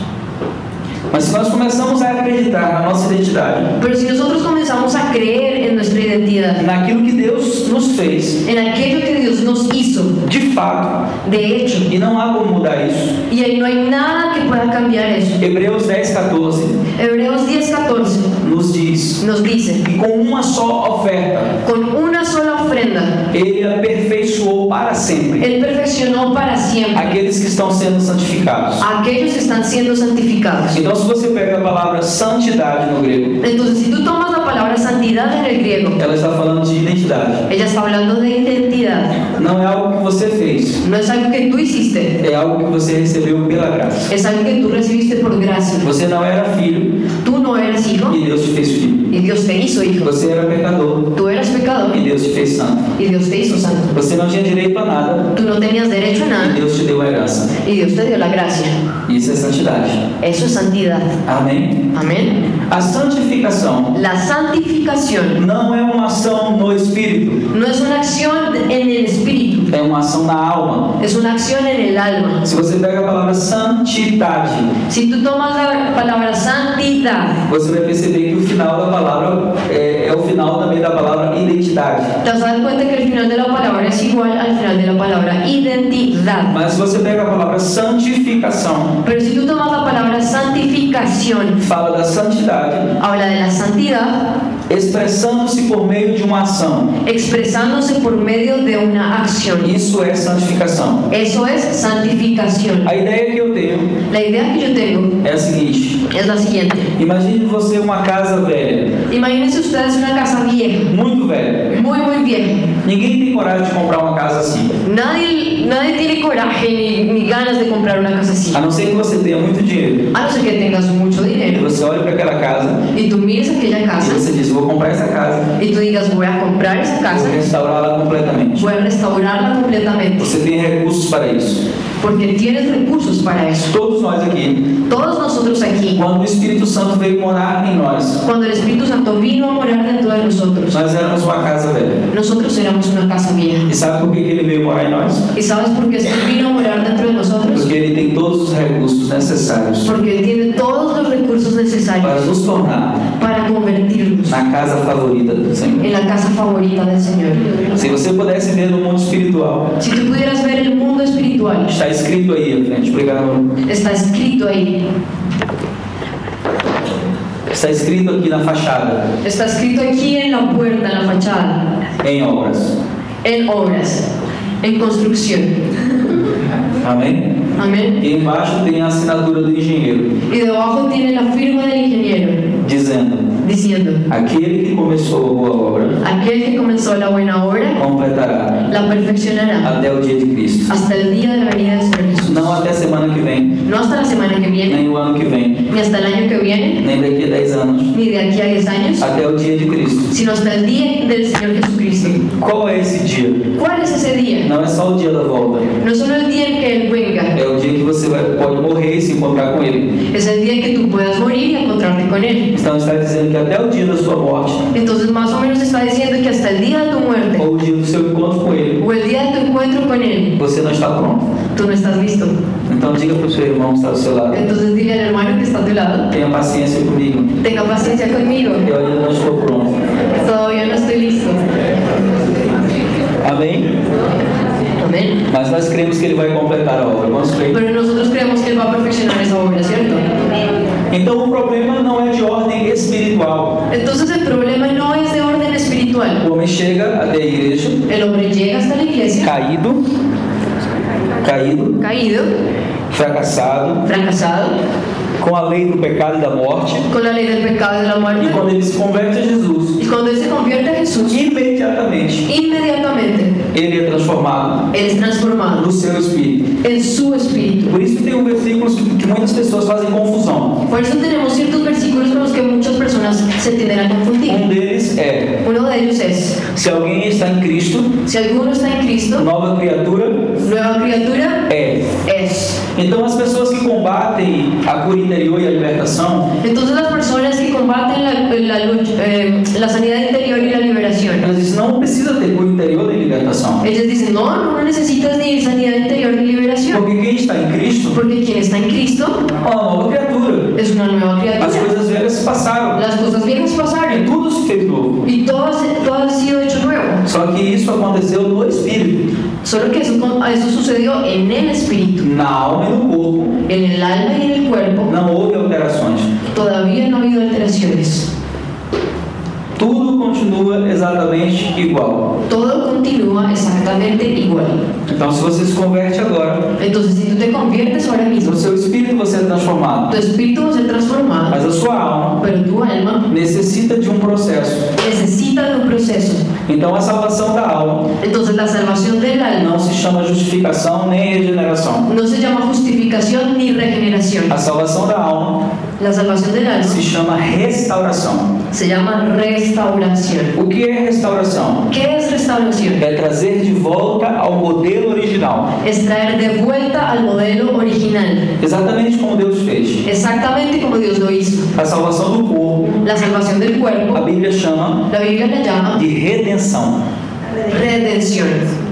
Mas se nós começamos a acreditar na nossa identidade, Pero si nosotros comenzamos a creer en nuestra identidad, naquilo que Deus nos fez, en aquello que Dios nos hizo, de fato, de hecho, e não há como mudar isso. y ahí no hay nada que pueda cambiar eso. Hebreus dez, catorze Hebreos diez, catorce nos diz nos dice, que com uma só oferta, con una sola ofrenda, Ele aperfeiçoou para sempre Él perfeccionó para siempre aqueles que estão sendo santificados. a aquellos que están siendo santificados. Então, se você pega a palavra santidade no grego, Entonces, si tú tomas la palabra santidad en el griego, ela está falando de identidade. ella está hablando de identidad. Não é algo que você fez, No es algo que tú hiciste, é algo que você recebeu pela graça. es algo que tú recibiste por gracia. Você não era filho Tú no eras hijo e Deus te fez filho. y Dios te hizo hijo. Você era pecador Tú eras pecador e Deus te fez santo. y Dios te hizo santo. Você não tinha direito a nada Tú no tenías derecho a e nada Deus te deu a herança. y Dios te dio la gracia. Isso é santidade. Eso es santidad. Amém? Amén. A santificação La santificación não é uma ação no espírito, no es una acción en el espíritu, é uma ação na alma. es una acción en el alma. Se você pega a palavra santidade, Si tú tomas la palabra santidad, você vai perceber que o final da palavra é, é o final também da palavra identidade. te vas a dar cuenta que el final de la palabra es igual al final de la palabra identidad. Mas se você pega a palavra santificação, Pero si tú tomas la palabra santificación, fala da santidade, habla de la santidad expressando-se por meio de uma ação. expresándose por medio de una acción. Isso é santificação. Eso es santificación. A ideia que eu tenho La idea que yo tengo é a seguinte: es la siguiente. imagine você uma casa velha, Imagínense ustedes una casa vieja, muito velha. muy muy vieja. Ninguém tem coragem de comprar uma casa assim, Nadie, nadie tiene coraje ni, ni ganas de comprar una casa así. a não ser que você tenha muito dinheiro. A no ser que tengas mucho E dinero você olha para aquela casa y tú mires aquella e casa você diz: vou comprar essa casa, y tú digas voy a comprar esa vou casa, restaurá-la completamente. voy a restaurarla completamente, Você tem recursos para isso. porque tienes recursos para eso. Todos nós aqui, Todos nosotros aquí, quando o Espírito Santo veio morar em nós, cuando el Espíritu Santo vino a morar dentro de nosotros, nós éramos uma casa velha. nosotros éramos una casa vieja. E sabe por que que ele veio morar em nós? ¿Y sabes por qué Él vino a morar dentro de nosotros? Porque ele tem todos os recursos necessários Porque Él tiene todos los recursos para necesarios nos tornar para convertirnos na casa favorita do Senhor. en la casa favorita del Señor. Se você pudesse ver no mundo espiritual, Si tú pudieras ver el mundo espiritual, está escrito aí à frente, obrigado. está escrito ahí, Está escrito aqui na fachada, está escrito aquí en la puerta, en la fachada, em obras. en obras, en construcción. Amém? Amén. E embaixo tem a assinatura do engenheiro, Y debajo tiene la firma del ingeniero dizendo: diciendo: aquele que começou a boa obra aquel que comenzó la buena obra completará la perfeccionará até o dia de Cristo. hasta el día de la venida del Señor Jesús. Não até a semana que vem, No hasta la semana que viene, nem o ano que vem, ni hasta el año que viene, nem daqui a dez anos, ni de aquí a diez años, até o dia de Cristo. sino hasta el día del Señor Jesucristo. Qual é esse dia? ¿Cuál es ese día? Não é só o dia da volta, No solo el día en que Él venga, é o dia que você vai, pode morrer e se encontrar com Ele. es el día en que tú puedas morir y encontrarte con Él. Então está dizendo que até o dia da sua morte, Entonces más o menos está diciendo que hasta el día de tu muerte ou o dia do seu encontro com Ele, o el día de tu encuentro con Él, você não está pronto. tú no estás listo. Então diga para o seu irmão que está do seu lado: Entonces dile al hermano que está a tu lado: tenha paciência comigo, tenga paciencia conmigo, eu ainda não estou pronto. todavía no estoy listo. Amém? Amén. Mas nós cremos que Ele vai completar a obra. Vamos crer. Pero nosotros creemos que Él va a perfeccionar esa obra, ¿cierto? Então o problema não é de ordem espiritual. Entonces el problema no es de orden espiritual. O homem chega até a igreja El hombre llega hasta la iglesia caído, caído, caído, fracassado, fracasado, com a lei do pecado e da morte. con la ley del pecado y de la E muerte. quando ele se converte a Jesus, Y cuando Él se convierte a Jesús, imediatamente inmediatamente ele é transformado Él es transformado no seu espírito. en su espíritu. Por isso que tem um versículo que muitas pessoas fazem confusão. Por eso tenemos ciertos versículos con los que muchas personas se tienden a Um confundir. deles é: Uno de ellos es: se alguém está em Cristo, si alguno está en Cristo, nova criatura nueva criatura é. es. Então as pessoas que combatem a cura interior e a libertação, Entonces las personas que combaten la, la, lucha, eh, la sanidad interior y la liberación, elas dizem: não precisa ter cura interior nem libertação. ellos dicen: no, no necesitas ni sanidad interior ni liberación, Porque quem está em Cristo porque quien está en Cristo é uma nova criatura. es una nueva As criatura. coisas velhas se passaram Las cosas viejas e pasaron tudo se fez novo. y todo, ha- todo ha sido hecho nuevo. Só que isso aconteceu no espírito, Solo que eso, eso sucedió en el espíritu, na alma e no corpo. en el alma y en el cuerpo. Não houve alterações. Todavía no ha habido alteraciones. Tudo continua exatamente igual. Todo continúa exactamente igual. Então, se você se converte agora, Entonces, si tú te conviertes ahora mismo, no seu espírito você é transformado, tu espíritu va a ser transformado, mas a sua alma pero tu alma necessita de um processo. necesita de un proceso. Então, a salvação da alma Entonces, la salvación del alma não se chama justificação nem regeneração. no se llama justificación ni regeneración. A salvação da alma La salvación del alma se chama restauração. se llama restauración. O que é restauração? ¿Qué es restauración? É trazer de volta ao modelo original, Es traer de vuelta al modelo original, exatamente como Deus fez. exactamente como Dios lo hizo. A salvação do corpo, La salvación del a cuerpo, Bíblia chama la Biblia la llama de redenção. redención.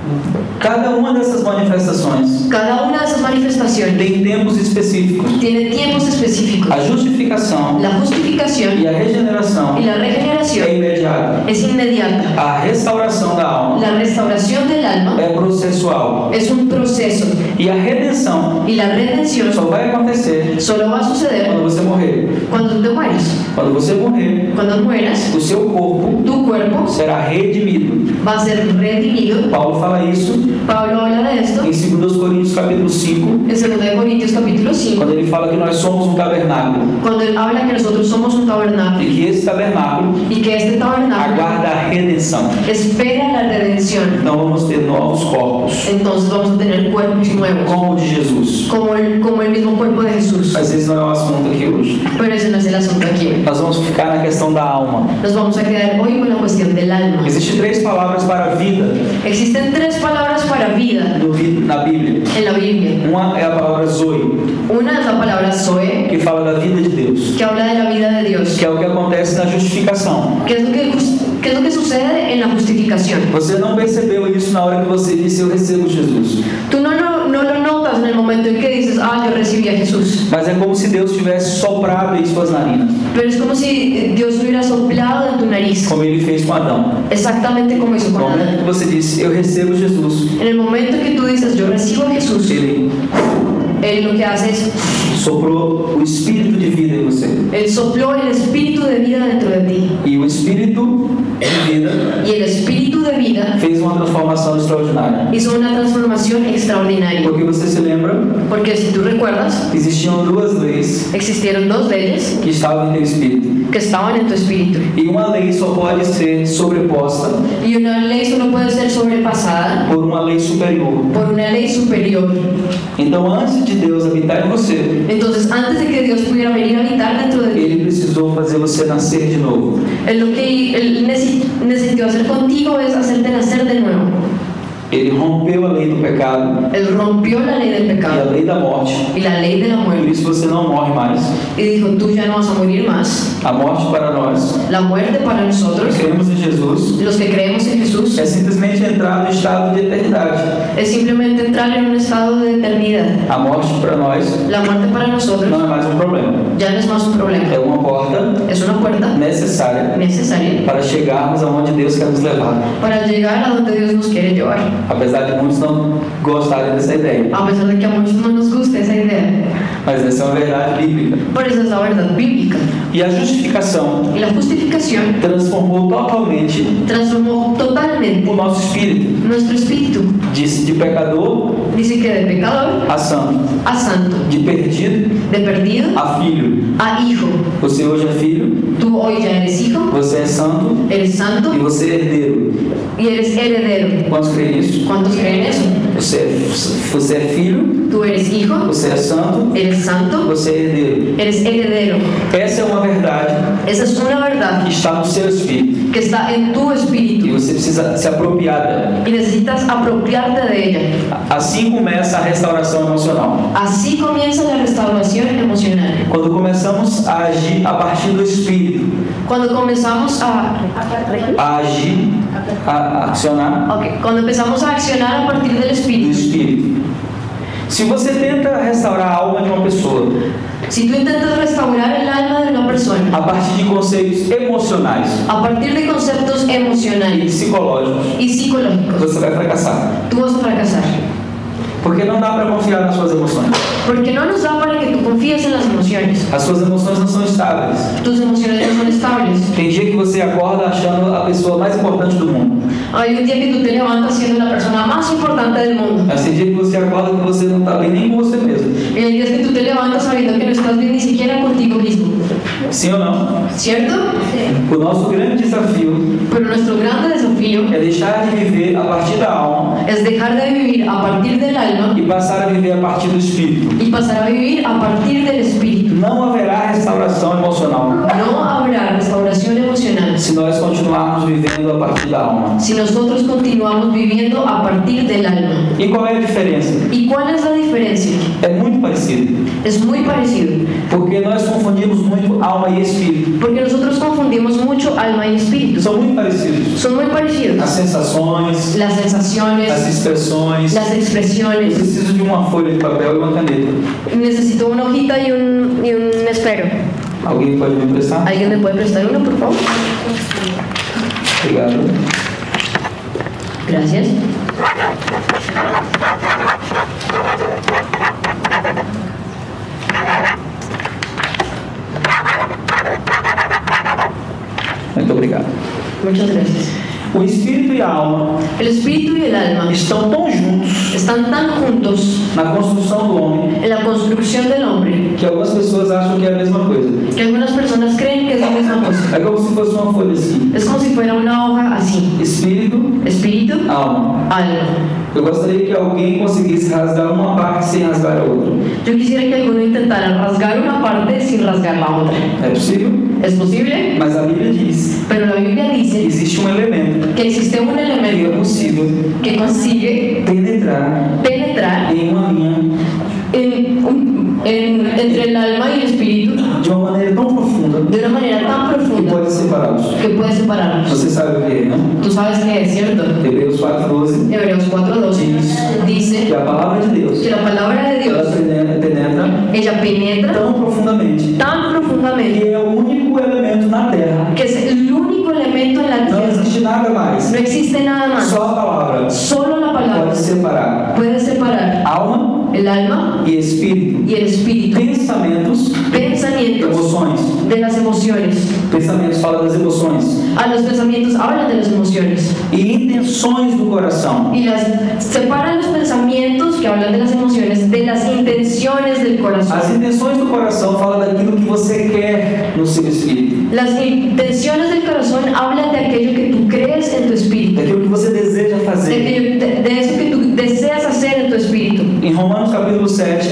Cada uma dessas manifestações Cada una de esas manifestaciones tem tempos específicos. tiene tiempos específicos. A justificação La justificación e a regeneração y la é regeneración imediata. es inmediata. A restauração da alma La restauración del alma é processual. es un proceso E a redenção y la redención só vai acontecer solo va a suceder quando você morrer. cuando tú te mueres. Quando você morrer, Cuando mueras, o seu corpo tu cuerpo será redimido. va a ser redimido. Paulo fala isso Pablo habla de esto em dois Coríntios capítulo cinco, en segunda de Corintios capítulo cinco, quando ele fala que nós somos um tabernáculo cuando él habla que nosotros somos un e tabernáculo que esse tabernáculo y que este tabernáculo aguarda a redenção. espera la redención. Então vamos ter novos corpos, Entonces vamos a tener cuerpos nuevos, como o de Jesus. como el, como el mismo cuerpo de Jesús. Mas esse não é o assunto aqui hoje. Pero ese no es el asunto aquí. Nós vamos ficar na questão da alma. Nos vamos a quedar hoy con la cuestión del alma. Existem três palavras para a vida Existen tres palabras para vida no vi- na Bíblia. en la Biblia. Uma é a palavra Zoe, Una es la palabra Zoe, que fala da vida de Deus, que habla de la vida de Dios. que é o que acontece na justificação. ¿Qué es lo que, jus- qué es lo que sucede en la justificación? Você não percebeu isso na hora que você disse: eu recebo Jesus. Tú no lo, no lo notas en el momento en que dices: ah, yo recibí a Jesús. Mas é como se Deus tivesse soprado em suas narinas, Pero es como si Dios hubiera soplado en tu nariz, como ele fez com Adão. exactamente como hizo No con momento Adán. que você disse: eu recebo Jesus, En el momento que tú dices: yo recibo a Jesús, ele Él lo que hace es, soprou o espírito de vida em você. Él sopló el espíritu de vida dentro de ti. E o espírito de vida Y el espíritu de vida fez uma transformação extraordinária. hizo una transformación extraordinaria. Porque você se lembra, Porque si tú recuerdas, existiam duas leis existieron dos leyes que estavam em teu espírito. que estaban en tu espíritu. E uma lei só pode ser sobreposta Y una ley solo puede ser sobrepasada por uma lei superior. por una ley superior. Então, antes de Deus habitar em você, Entonces, antes de que Dios pudiera venir a habitar dentro de ti, Ele precisou fazer você nascer de novo. Él lo que Él necesi- necesitó hacer contigo es hacerte nacer de nuevo. Ele rompeu a lei do pecado Él rompió la ley del e a pecado lei da morte. y la ley de la Por muerte. isso você não morre mais. Y dijo, tú ya no vas a morir más. A morte para nós, La muerte para nosotros, que cremos em Jesus, los que creemos en Jesús, é simplesmente entrar no estado de eternidade. es simplemente entrar en un estado de eternidad. A morte para nós La muerte para nosotros não é mais um problema. ya no es más un problema. É uma porta Es una puerta necessária necesaria para chegarmos aonde Deus quer nos levar. para llegar a donde Dios nos quiere llevar. Apesar de muitos não gostarem dessa ideia. A pesar de que a muchos no nos gusta esa idea. Mas essa é uma verdade bíblica. Pero esa es la verdad bíblica. E a justificação Y la justificación transformou totalmente transformó totalmente o nosso espírito. nuestro espíritu. Disse de pecador Dice que de pecador a santo, a santo, de perdido de perdido a filho. a hijo. Você hoje é filho, Tú hoy ya eres hijo, você é santo eres santo e você é herdeiro. y eres heredero. Quantos creem nisso? ¿Cuántos creen eso? Você é, você é filho, Tú eres hijo, você é santo, eres santo, você é herdeiro. eres heredero. Essa é uma verdade Esa es una verdad que está no seu espírito que está en tu e espíritu você precisa se apropriar dela. y necesitas apropiarte de ella. Assim começa a restauração emocional. Así comienza la restauración emocional. Quando começamos a agir a partir do espírito, Cuando comenzamos a, a agir, a, a accionar ok, cuando empezamos a accionar a partir del do espíritu. espírito. Se você tenta restaurar a alma de uma pessoa Si tú intentas restaurar el alma de una persona a partir de conceitos emocionais a partir de conceptos e emocionales psicológicos, y psicológicos, você vai fracassar. tú vas a fracasar. Porque não dá para confiar nas suas emoções. Porque no nos da para que tú confíes en las emociones. As suas emoções não são estáveis. Tus emociones no son estables. Tem dia que você acorda achando a pessoa mais importante do mundo. Hay un día que tú te levantas siendo la persona más importante del mundo. Mas tem dia que você acorda que você não está bem nem com você mesmo. Y hay días que tú te levantas sabiendo que no estás bien ni siquiera contigo mismo. Sim ou não? ¿Cierto? O nosso grande desafio Pero nuestro grande desafío é deixar de viver a partir da alma es dejar de vivir a partir del alma e passar a viver a partir do espírito. y pasar a vivir a partir del espíritu. Não haverá restauração emocional No habrá restauración emocional se nós continuarmos vivendo a partir da alma. si nosotros continuamos viviendo a partir del alma. E qual é a diferença? ¿Y cuál es la diferencia? É muito parecido, Es muy parecido, porque nós confundimos muito alma e espírito. porque nosotros confundimos mucho alma y espíritu. São muito parecidos. Son muy parecidos. As sensações, Las as sensaciones, expressões. las Eu expresiones. preciso de uma folha de papel e uma caneta. Necesito una hojita y un, y un espero. Alguém pode me emprestar? ¿Alguien me puede prestar uno, por favor? Obrigado. Gracias. Muito obrigado. Muchas gracias. O espírito e a alma El espíritu y el alma estão tão juntos están tan juntos na construção do homem en la construcción del hombre que algumas pessoas acham que é a mesma coisa. que algunas personas creen que es la misma cosa. É como se fosse uma folha assim. Es como si fuera una hoja así. Espírito, Espíritu, alma. alma. Eu gostaria que alguém conseguisse rasgar uma parte sem rasgar a outra. Yo quisiera que alguno intentara rasgar una parte sin rasgar la otra. É possível? ¿Es posible? Mas a Bíblia diz Pero la Biblia que dice existe um elemento que existe un que é elemento possível que consigue penetrar penetrar em uma linha en un- en- entre el alma y el espíritu de uma maneira tão profunda de una manera tan que profunda pode separá-los. que puede separarnos. Você sabe o que é, não? Tú sabes que es cierto. Hebreus quatro, doze Hebreos cuatro doce dice que a palavra de Deus que la palabra de ela Dios, penetra ella penetra tão profundamente tan profundamente que é o único elemento na Terra. que es el único elemento en la Não tierra. existe nada mais. No existe nada más. Só a palavra Solo la palabra pode separar puede separar alma el alma e espírito. y el espíritu. Pensamentos, Pensamientos emoções. de las emociones. Pensamentos fala das emoções. A los pensamientos hablan de las emociones. E intenções do coração. Y las separan los pensamientos que hablan de las emociones de las intenciones del corazón. As intenções do coração falam daquilo que você quer no seu espírito. Las intenciones del corazón hablan de aquello que tú crees en tu espíritu. Daquilo que você deseja De, fazer. aquello- de- de eso que tú deseas hacer en tu espíritu. Em Romanos capítulo sete,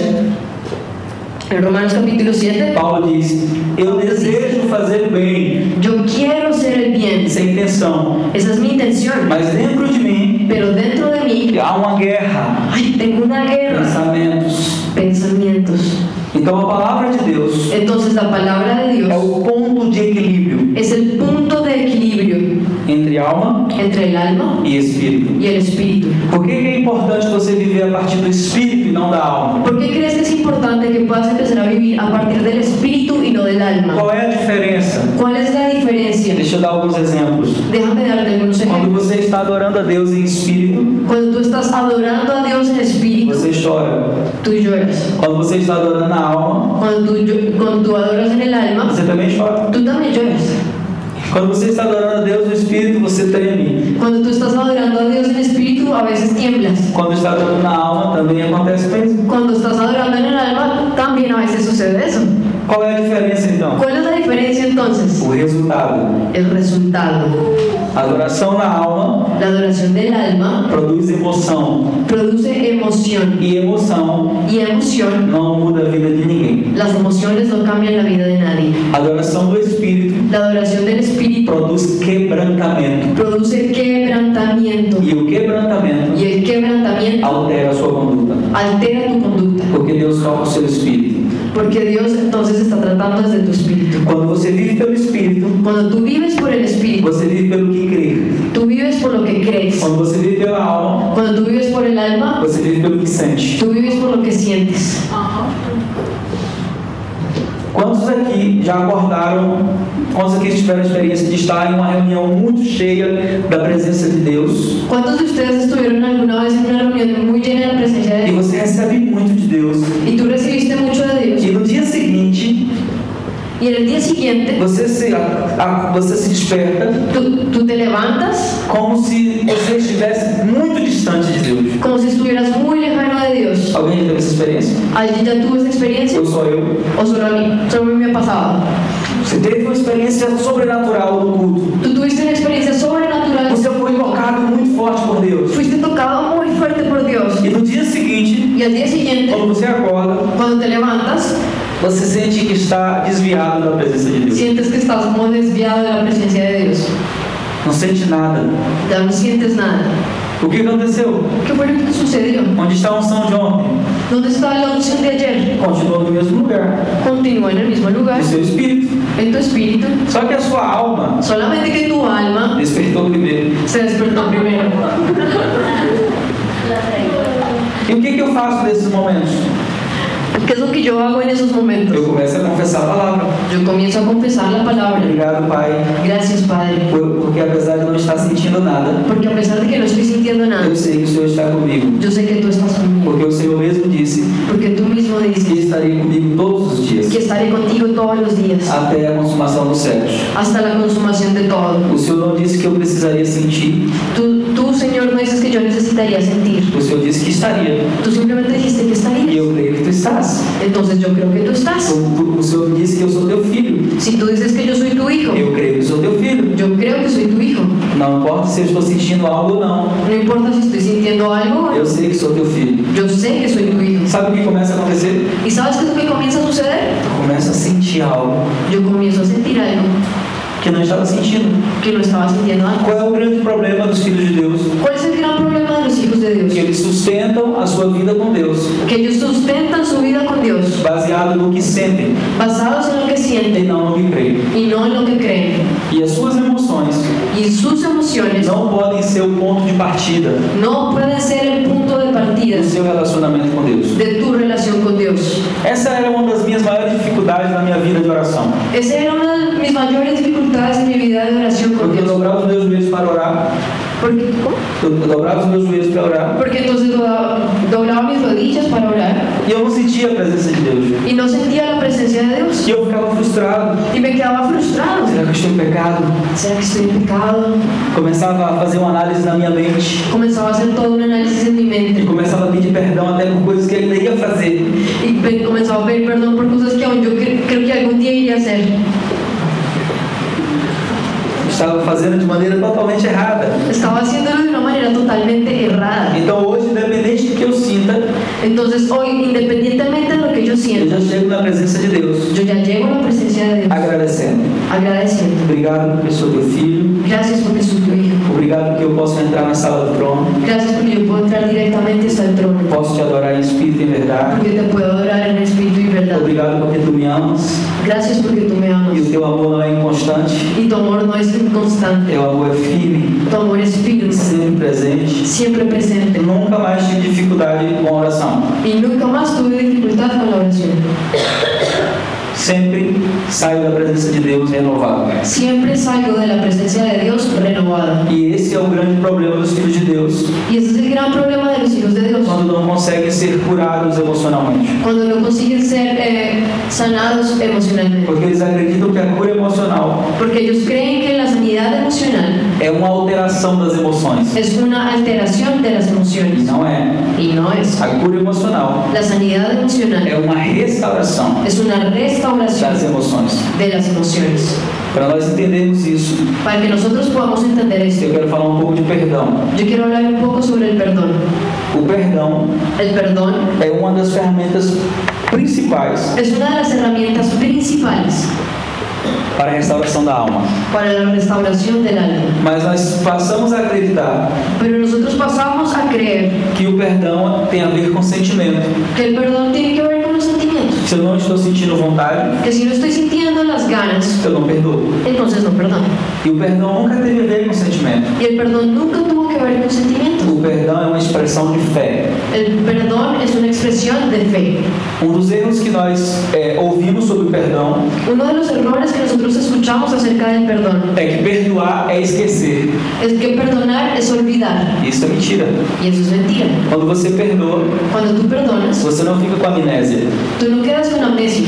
En Romanos capítulo siete, Paulo diz: eu desejo fazer o bem. yo quiero hacer el bien. Essa é a intenção. Esa es mi intención. Mas dentro de mim Pero dentro de mí, há uma guerra. ay, tengo una guerra. Pensamentos. Pensamientos. Então a palavra de Deus Entonces la palabra de é Dios o ponto de equilíbrio es el punto de equilibrio entre alma entre el alma e espírito. y el espíritu. Por que que é importante você viver a partir do espírito e não da alma? ¿Por qué crees que es importante que puedas empezar a vivir a partir del espíritu y no del alma? Qual é a diferença? ¿Cuál es la diferencia? Deixa eu dar alguns exemplos. Déjame darte algunos Quando ejemplos. você está adorando a Deus em espírito, Cuando tú estás adorando a Dios en espíritu, você chora. tú lloras. Quando você está adorando na alma, Cuando tú, llo- cuando tú adoras en el alma, você também chora. tú también lloras. Quando você está adorando a Deus no espírito, você treme. Cuando tú estás adorando a Dios en espíritu, a veces tiemblas. Quando está adorando na alma, também acontece o mesmo. Cuando estás adorando en el alma, también a veces sucede eso. Qual é a diferença então? ¿Cuál es la diferencia entonces? O resultado. El resultado. A adoração na alma La adoración del alma produz emoção. produce emoción E emoção y emoción. não muda a vida de ninguém. Las emociones no cambian la vida de nadie. A adoração do espírito La adoración del espíritu produz quebrantamento. produce quebrantamiento E o quebrantamento y el quebrantamiento altera a sua conduta. altera tu conducta. Porque Deus toca o seu espírito. Porque Dios entonces está tratando desde tu espíritu. Quando você vive pelo espírito, Cuando tú vives por el espíritu, você vive pelo que crê. tú vives por lo que crees. Quando você vive pela alma, Cuando tú vives por el alma, você vive pelo que sente. tú vives por lo que sientes. Quantos aqui já acordaram? Quantos aqui tiveram a experiência de estar em uma reunião muito cheia da presença de Deus? ¿Cuántos de ustedes estuvieron alguna vez en una reunión muy llena de la presencia de E Dios? você recebe muito de Deus. Y tú recibiste mucho de Dios. E no dia seguinte, Y en el día siguiente, você se, a, a, você se desperta tú, tú te levantas como se você estivesse muito distante de Deus. como si estuvieras muy lejano de Dios. Alguém já teve essa experiência? ¿Alguien ya tuvo esa experiencia? Ou só eu? ¿O solo a mí? Solo a mí me ha pasado. Você teve uma experiência sobrenatural no culto. Tú tuviste una experiencia sobrenatural. Você foi tocado muito forte por Deus. Fuiste tocado muy fuerte por Dios. E no dia seguinte, Y al día siguiente, quando você acorda, cuando te levantas, você sente que está desviado da presença de Deus. sientes que estás como desviado de la presencia de Dios. Não sente nada. Ya no sientes nada. O que aconteceu? ¿Qué fue lo que sucedió? Onde está a unção de ontem? ¿Dónde está la unción de ayer? Continua no mesmo lugar. Continúa en el mismo lugar, No seu espírito. en tu espíritu. Só que a sua alma Solamente que tu alma despertou primeiro. se despertó primero. E o que, que eu faço nesses momentos? ¿Qué es lo que yo hago en esos momentos? Eu começo a confessar a palavra. Yo comienzo a confesar la palabra. Obrigado, Pai. Gracias, Padre. Por- Porque apesar de eu não estar sentindo nada, Porque a pesar de que no estoy sintiendo nada, eu sei que o Senhor está comigo. yo sé que tú estás conmigo. Porque o Senhor mesmo disse Porque tú mismo que dices estaria comigo todos os dias, que estaré contigo todos los días, até a consumação dos séculos. hasta la consumación de todo. O Senhor não disse que eu precisaria sentir, Tú, tú, Señor, no dices que yo necesitaría sentir. o Senhor disse que estaria. Tú simplemente dijiste que E estarías. eu creio que tu estás. Entonces yo creo que tú estás. O, o Senhor disse que eu sou teu filho. Si tú dices que yo soy tu hijo, Eu creio que sou teu filho. yo creo que soy tu hijo. Não importa se eu estou sentindo algo ou não. No importa si estoy sintiendo algo, Eu sei que sou teu filho. yo sé que soy tu hijo. Sabe o que começa a acontecer? ¿Y sabes qué es lo que comienza a suceder? Eu começo a sentir algo Yo comienzo a sentir algo que não estava sentindo. que no estaba sintiendo antes. Qual é o grande problema dos filhos de Deus? ¿Cuál es el gran problema de los hijos de Dios? Que eles sustentam a sua vida com Deus, Que ellos sustentan su vida con Dios, baseado no que sentem basados en lo que e sienten não no que creem. y no en lo que creen. E as suas emoções Y sus emociones não podem ser o ponto de partida no pueden ser el punto de partida do seu relacionamento com Deus. de tu relación con Dios. Essa era uma das minhas maiores dificuldades na minha vida de oração. Esa era una de mis mayores dificultades en mi vida de oración con Porque eu Dios. dobrava os meus joelhos para orar, Porque, ¿cómo? eu dobrava os meus joelhos para orar, Porque entonces do- doblaba mis rodillas para orar E eu não sentia a presença de Deus. y no sentía la presencia de Dios. E eu ficava frustrado. Y me quedaba frustrado. Será que eu estou em pecado? ¿Será que estoy en pecado? Começava a fazer uma análise na minha mente. Comenzaba a hacer todo un análisis en mi E mente. começava a pedir perdão até por coisas que ele ainda ia fazer. Y pe- comenzaba a pedir perdón por cosas que aún yo cre- creo que algún día iría a hacer. Estava fazendo de maneira totalmente errada. Estaba haciéndolo de una manera totalmente errada. Então hoje, independente do que eu sinta, Entonces hoy, independientemente de lo que yo eu siento, já chego na presença de Deus, yo ya llego a la presencia de Dios agradecendo. agradeciendo. Obrigado porque sou teu filho. Gracias porque soy tu hijo. Obrigado porque eu posso entrar na sala do trono. Gracias porque yo puedo entrar directamente hasta el trono. Posso te adorar em espírito e em verdade. Porque te puedo adorar en espíritu y verdad. Obrigado porque tu me amas. Gracias porque tú me amas. E o teu amor não é inconstante. Y tu amor no es inconstante. Teu amor é firme, Tu amor es firme, sempre presente. siempre presente. Nunca mais tive dificuldade com a oração. Y nunca más tuve dificultad con la oración. Sempre saio da presença de Deus renovado. Siempre salgo de la presencia de Dios renovada. E esse é o grande problema dos filhos de Deus, Y ese es el gran problema de los hijos de Dios. quando não conseguem ser curados emocionalmente. Cuando no consiguen ser eh, sanados emocionalmente. Porque eles acreditam que a cura emocional Porque ellos creen que la sanidad emocional é uma alteração das emoções. es una alteración de las E emociones. não é. Y no es. A cura emocional La sanidad é emocional uma restauração es una restauración das emoções. de las emociones. Para nós entendermos isso, Para que nosotros podamos entender esto, eu quero falar um pouco de perdão. yo quiero hablar un poco sobre el perdón. O perdão El perdón é uma das ferramentas principais es una de las herramientas principales para a restauração da alma. para la restauración del alma. Mas nós passamos a acreditar Pero nosotros pasamos a creer que o perdão tem a ver com sentimento. que el perdón tiene que ver con los sentimientos. Se eu não estou sentindo vontade, Que si no estoy sintiendo las ganas, eu não perdoo. entonces no perdono. E o perdão nunca teve a ver com sentimento. Y el perdón nunca tuvo que ver con sentimientos. O perdão é uma expressão de fé. El perdón es una expresión de fe. Um dos erros que nós é, ouvimos sobre o perdão Uno de los errores que nosotros escuchamos acerca del perdón é que perdoar é esquecer. es que perdonar es olvidar. Isso é mentira. Y eso es mentira. Quando você perdoa, Cuando tú perdonas, você não fica com amnésia. tú no quedas con amnesia.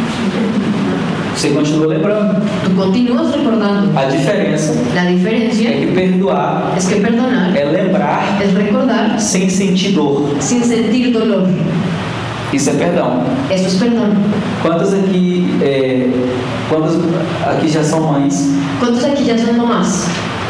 Você continua lembrando. Tú continúas recordando. A diferença La é diferencia que perdoar es que perdonar é lembrar es recordar sem sentir dor. sin sentir dolor. Isso é perdão. Eso es perdón. Quantas aqui, é, quantas aqui já são mães? ¿Cuántos aquí ya son mamás?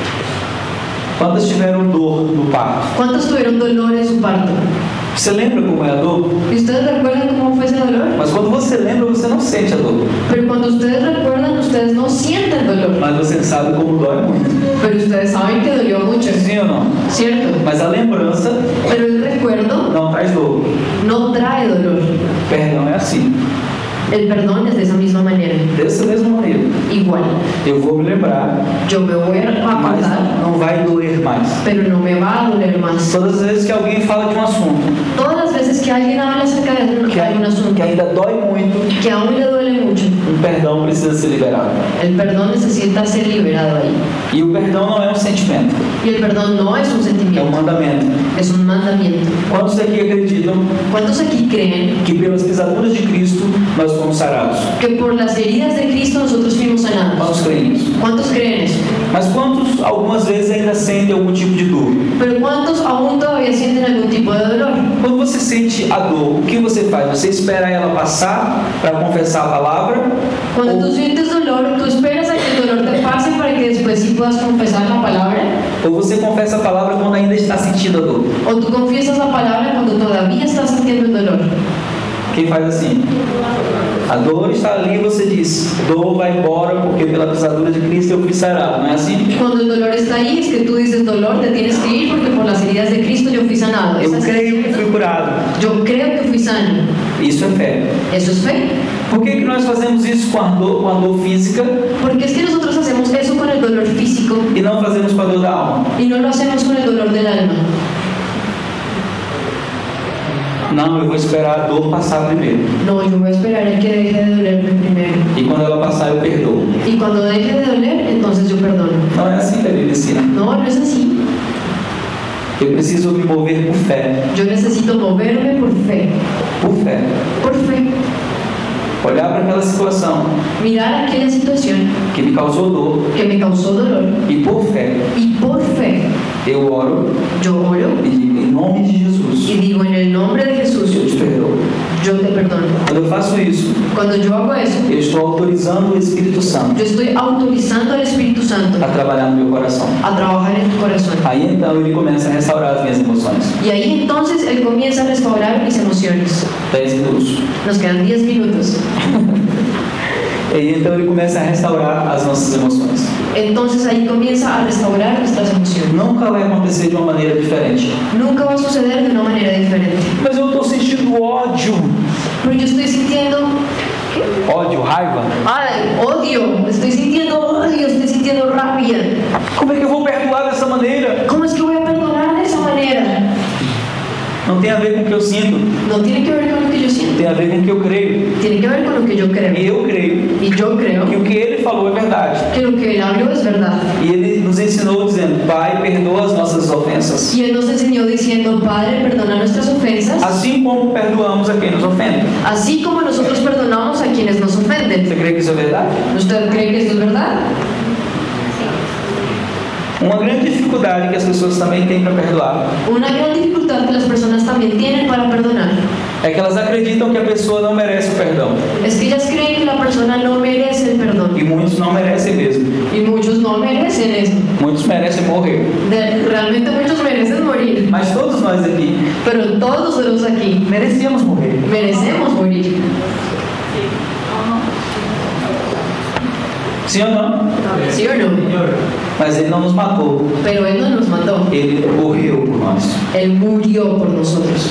Quantas tiveram dor no parto? ¿Cuántos tuvieron dolor en su parto? Você lembra como é a dor? ¿Y ustedes recuerdan cómo fue ese dolor? Mas quando você lembra, você não sente a dor. Pero cuando ustedes recuerdan, ustedes no sienten dolor. Mas você sabe como dói muito. Pero ustedes saben que dolió mucho, Sim ou não? ¿cierto? Mas a lembrança Pero el recuerdo não traz dor. no trae dolor. Perdão é assim. El perdón es de esa misma manera. Dessa mesma maneira. Igual. Eu vou me lembrar, Yo me voy a mas acordar, não vai doer mais. pero no me va a doler más. Todas as vezes que alguém fala de um assunto Todas las veces que alguien habla acerca de un, que, de un asunto que ainda dói muito, que aún le duele mucho, um perdão precisa ser liberado. el perdón necesita ser liberado ahí. E o perdão não é um sentimento, Y el perdón no es un é um sentimiento, mandamento. es un mandamiento. Quantos aqui acreditam ¿Cuántos aquí creen que pelas pisaduras de Cristo nós fomos sarados? que por las heridas de Cristo nosotros fuimos sanados? Quantos creem nisso? ¿Cuántos creen eso? Mas quantos algumas vezes ainda sentem algum tipo de dor? Pero ¿cuántos aún todavía sienten algún tipo de dolor? Quando você sente a dor, o que você faz? Você espera ela passar para confessar a palavra? Cuando tú sientes dolor, tú esperas a que el dolor te pase para que después sí puedas confesar la palabra, Ou você confessa a palavra quando ainda está sentindo a dor? o tú confiesas la palabra cuando todavía estás sintiendo el dolor. Quem faz assim? A dor está ali e você diz, dor vai embora porque pela pisadura de Cristo eu fui sarado. Não é assim? Cuando el dolor está ahí, es que tú dices, dolor, te tienes que ir porque por las heridas de Cristo yo fui sanado. Eu ¿Es así? creio que fui curado. Yo creo que fui sano. Isso é fé. Eso es fe. Por que, que nós fazemos isso com a dor, com a dor física Porque es que nosotros hacemos eso con el dolor físico e não fazemos com a dor da alma? y no lo hacemos con el dolor del alma. Não, eu vou esperar a dor passar primeiro. No, yo voy a esperar a que deje de dolerme primero. E quando ela passar, eu perdoo. Y cuando deje de doler, entonces yo perdono. Não é assim que a Bíblia ensina. No, no es así. Eu preciso me mover por fé. Yo necesito moverme por fe. Por fé. Por fe. Olhar para aquela situação Mirar aquella situación que me causou dor que me causó dolor e por fé y por fe eu oro yo oro e digo em nome de Jesus, y digo en el nombre de Jesús, eu te perdoo. yo te perdono. Quando eu faço isso, Cuando yo hago eso, eu estou autorizando o Espírito Santo yo estoy autorizando al Espíritu Santo a trabalhar no meu coração. a trabajar en tu corazón. Aí então ele começa a restaurar as minhas emoções. Y ahí entonces Él comienza a restaurar mis emociones. dez minutos. Nos quedan diez minutos. E então ele começa a restaurar as nossas emoções. Entonces ahí comienza a restaurar nuestras emociones. Nunca vai acontecer de uma maneira diferente. Nunca va a suceder de una manera diferente. Mas eu estou sentindo ódio. Pero yo estoy sintiendo Ódio, raiva. ay, odio, estoy sintiendo odio, estoy sintiendo rabia. Como é que eu vou perdoar dessa maneira? ¿Cómo es que voy a perdonar de esa manera? Não tem a ver com o que eu sinto. No tiene que ver con lo que yo siento, Tem a ver com o que eu creio. tiene que ver con lo que yo E creo. eu creio Y yo creo que o que ele falou é verdade. que lo que Él habló es verdad. E ele nos ensinou dizendo: Pai, perdoa as nossas ofensas, Y Él nos enseñó diciendo, Padre, perdona nuestras ofensas, assim como perdoamos a quem nos ofende. así como nosotros perdonamos a quienes nos ofenden. Você crê que isso é verdade? ¿Usted cree que esto es verdad? Uma grande dificuldade que as pessoas também têm para perdoar Una gran dificultad que las personas también tienen para perdonar é que elas acreditam que a pessoa não merece o perdão. es que ellas creen que la persona no merece el perdón. E muitos não merecem mesmo. Y muchos no merecen eso. Muitos merecem morrer. De- realmente muchos merecen morir. Mas todos nós aqui Pero todos los aquí merecíamos morrer. merecemos morir. Sim ou não? ¿Sí o no? Mas ele não nos matou. Pero Él no nos mató. Ele morreu por nós. Él murió por nosotros.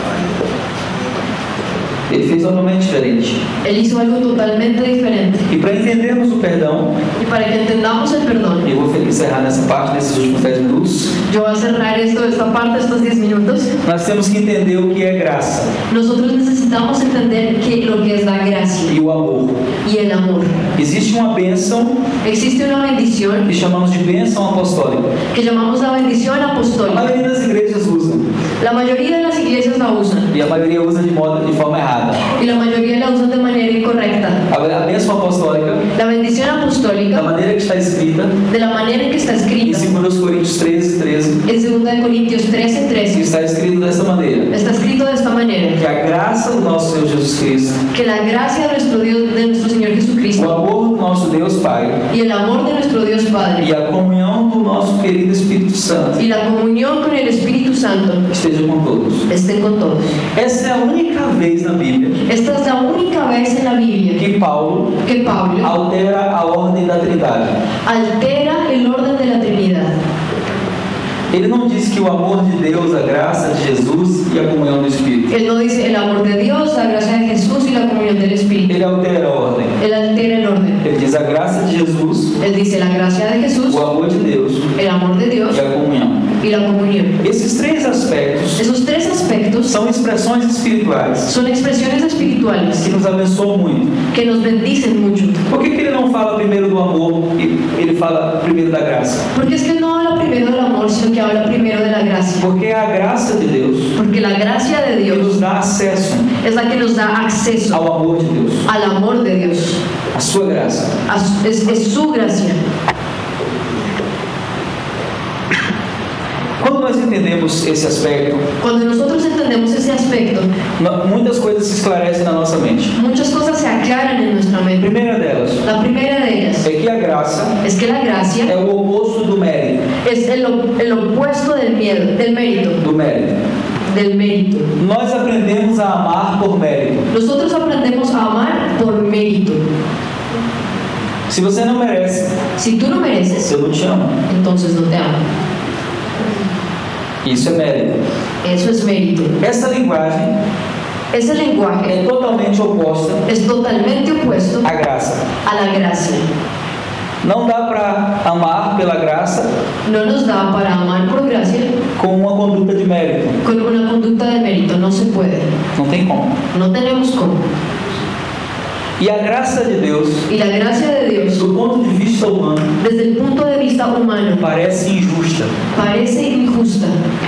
Ele fez totalmente diferente. Él hizo algo totalmente diferente. E para entendermos o perdão, Y para que entendamos el perdón, eu vou encerrar nessa parte, nesses últimos dez minutos, yo voy a cerrar esto, esta parte, estos diez minutos. nós temos que entender o que é graça Nosotros necesitamos entender que lo que es la gracia e o amor. y el amor. Existe uma bênção Existe una bendición que chamamos de bênção apostólica. que llamamos la bendición A apostólica. maioria das igrejas usa, La mayoría de las iglesias la usan e a maioria usa de, modo, de forma errada. y la mayoría la usan de manera incorrecta. A, a bênção apostólica, La bendición da apostólica, maneira que está escrita de la manera en que está em escrita dois Coríntios treze, treze, en segunda de Corintios trece, trece, está escrito dessa maneira: está escrito de esta manera: que a graça do nosso Senhor Jesus Cristo, que la gracia de nuestro Dios, de nuestro Señor o Jesucristo, amor do nosso Deus Pai y el amor de nuestro Dios e Padre a comunhão do nosso querido Espírito Santo y la comunión con el Espíritu Santo esteja com todos. estén con todos. Essa é a única vez na Bíblia Esta es la única vez en la Biblia que Paulo que Pablo altera a ordem da Trindade. altera el orden de la Trinidad. Ele não diz que o amor de Deus, a graça de Jesus e a comunhão do Espírito. Él no dice el amor de Dios, la gracia de Jesús y la comunión del Espíritu. Ele altera a ordem. Él altera el orden. Ele diz a graça de Jesus, Él dice la gracia de Jesús, o amor de Deus el amor de Dios e a comunhão. y la comunión. Esses três aspectos Esos tres aspectos são expressões espirituais son expresiones espirituales que nos abençoam muito. que nos bendicen mucho. Por que, que ele não fala primeiro do amor e ele fala primeiro da graça? Porque es que él no habla primero del amor, sino que habla primero de la gracia. Porque é a graça de Deus Porque la gracia de que Dios nos dá acesso es la que nos da acceso ao amor de Deus, al amor de Dios. a sua graça. A su- Es, es su gracia. Quando nós entendemos esse aspecto, Cuando nosotros entendemos ese aspecto, no- muitas coisas se esclarecem na nossa mente. muchas cosas se aclaran en nuestra A mente. primeira delas La primera de ellas é que a graça es que la é gracia o oposto do mérito, es el, op- el opuesto del miedo, del mérito, do mérito. del mérito. Nós aprendemos a amar por mérito. Nosotros aprendemos a amar por mérito. Se você não merece, Si tú no mereces, eu não te amo. entonces no te amo. Isso é mérito. Eso es mérito. Essa linguagem Ese lenguaje é totalmente oposta es totalmente opuesto à graça. a la gracia. Não dá para amar pela graça No nos da para amar por gracia com uma conduta de mérito. con una conducta de mérito. No se puede. Não tem como. No tenemos cómo. E a graça de Deus, Y la gracia de Dios, do ponto de vista humano, desde el punto de vista humano, parece injusta. parece injusta.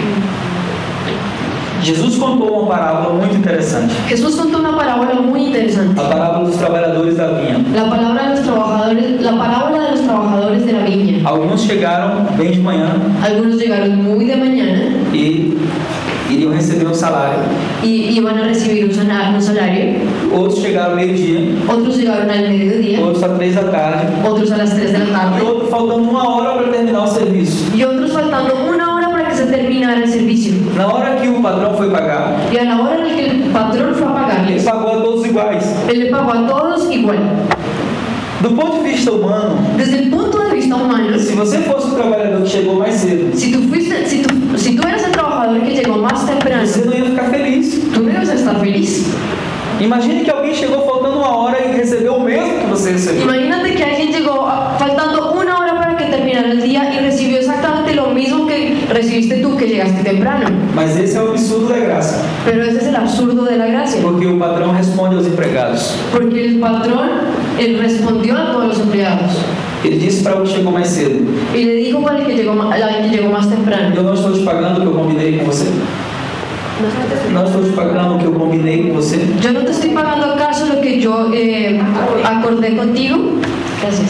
Jesus contou uma parábola muito interessante. Jesús contó una parábola muy interesante. A parábola dos trabalhadores da vinha. La palabra de los trabajadores, la parábola de los trabajadores de la viña. Alguns chegaram bem de manhã Algunos llegaron muy de mañana e iriam receber um salário. y iban a recibir un sala- un salario. Outros chegaram meio-dia, Otros llegaron al mediodía, outros às três da tarde, otros a las tres de la e tarde outros faltando uma hora para terminar o serviço. y otros faltando una hora para que se terminara el servicio. Na hora que o patrão foi pagar, Y a la hora en la que el patrón fue a ele pagarles, pagou a todos iguais. él le pagó a todos igual. Do ponto de vista humano, Desde el punto de vista humano, se você fosse o trabalhador que chegou mais cedo, si tú, fuiste, si tú, si tú eras el trabajador que llegó más temprano, você não ia ficar feliz. tú no ibas a estar feliz. Imagine que alguém chegou faltando uma hora e recebeu o mesmo que você recebeu. Imagínate que alguien llegó ah, faltando una hora para que terminara el día y recibió exactamente lo mismo que recibiste tú que llegaste temprano. Mas esse é o absurdo da graça. Pero ese es el absurdo de la gracia. Porque o patrão responde aos empregados. Porque el patrón, él respondió a todos los empleados Ele disse para o que chegou mais cedo: y le dijo para el que llegó, ma- al que llegó más temprano. eu não estou te pagando o que eu combinei com você. Não estou te pagando o que eu combinei com você. Yo no te estoy pagando acaso lo que yo eh, acordé contigo. Gracias.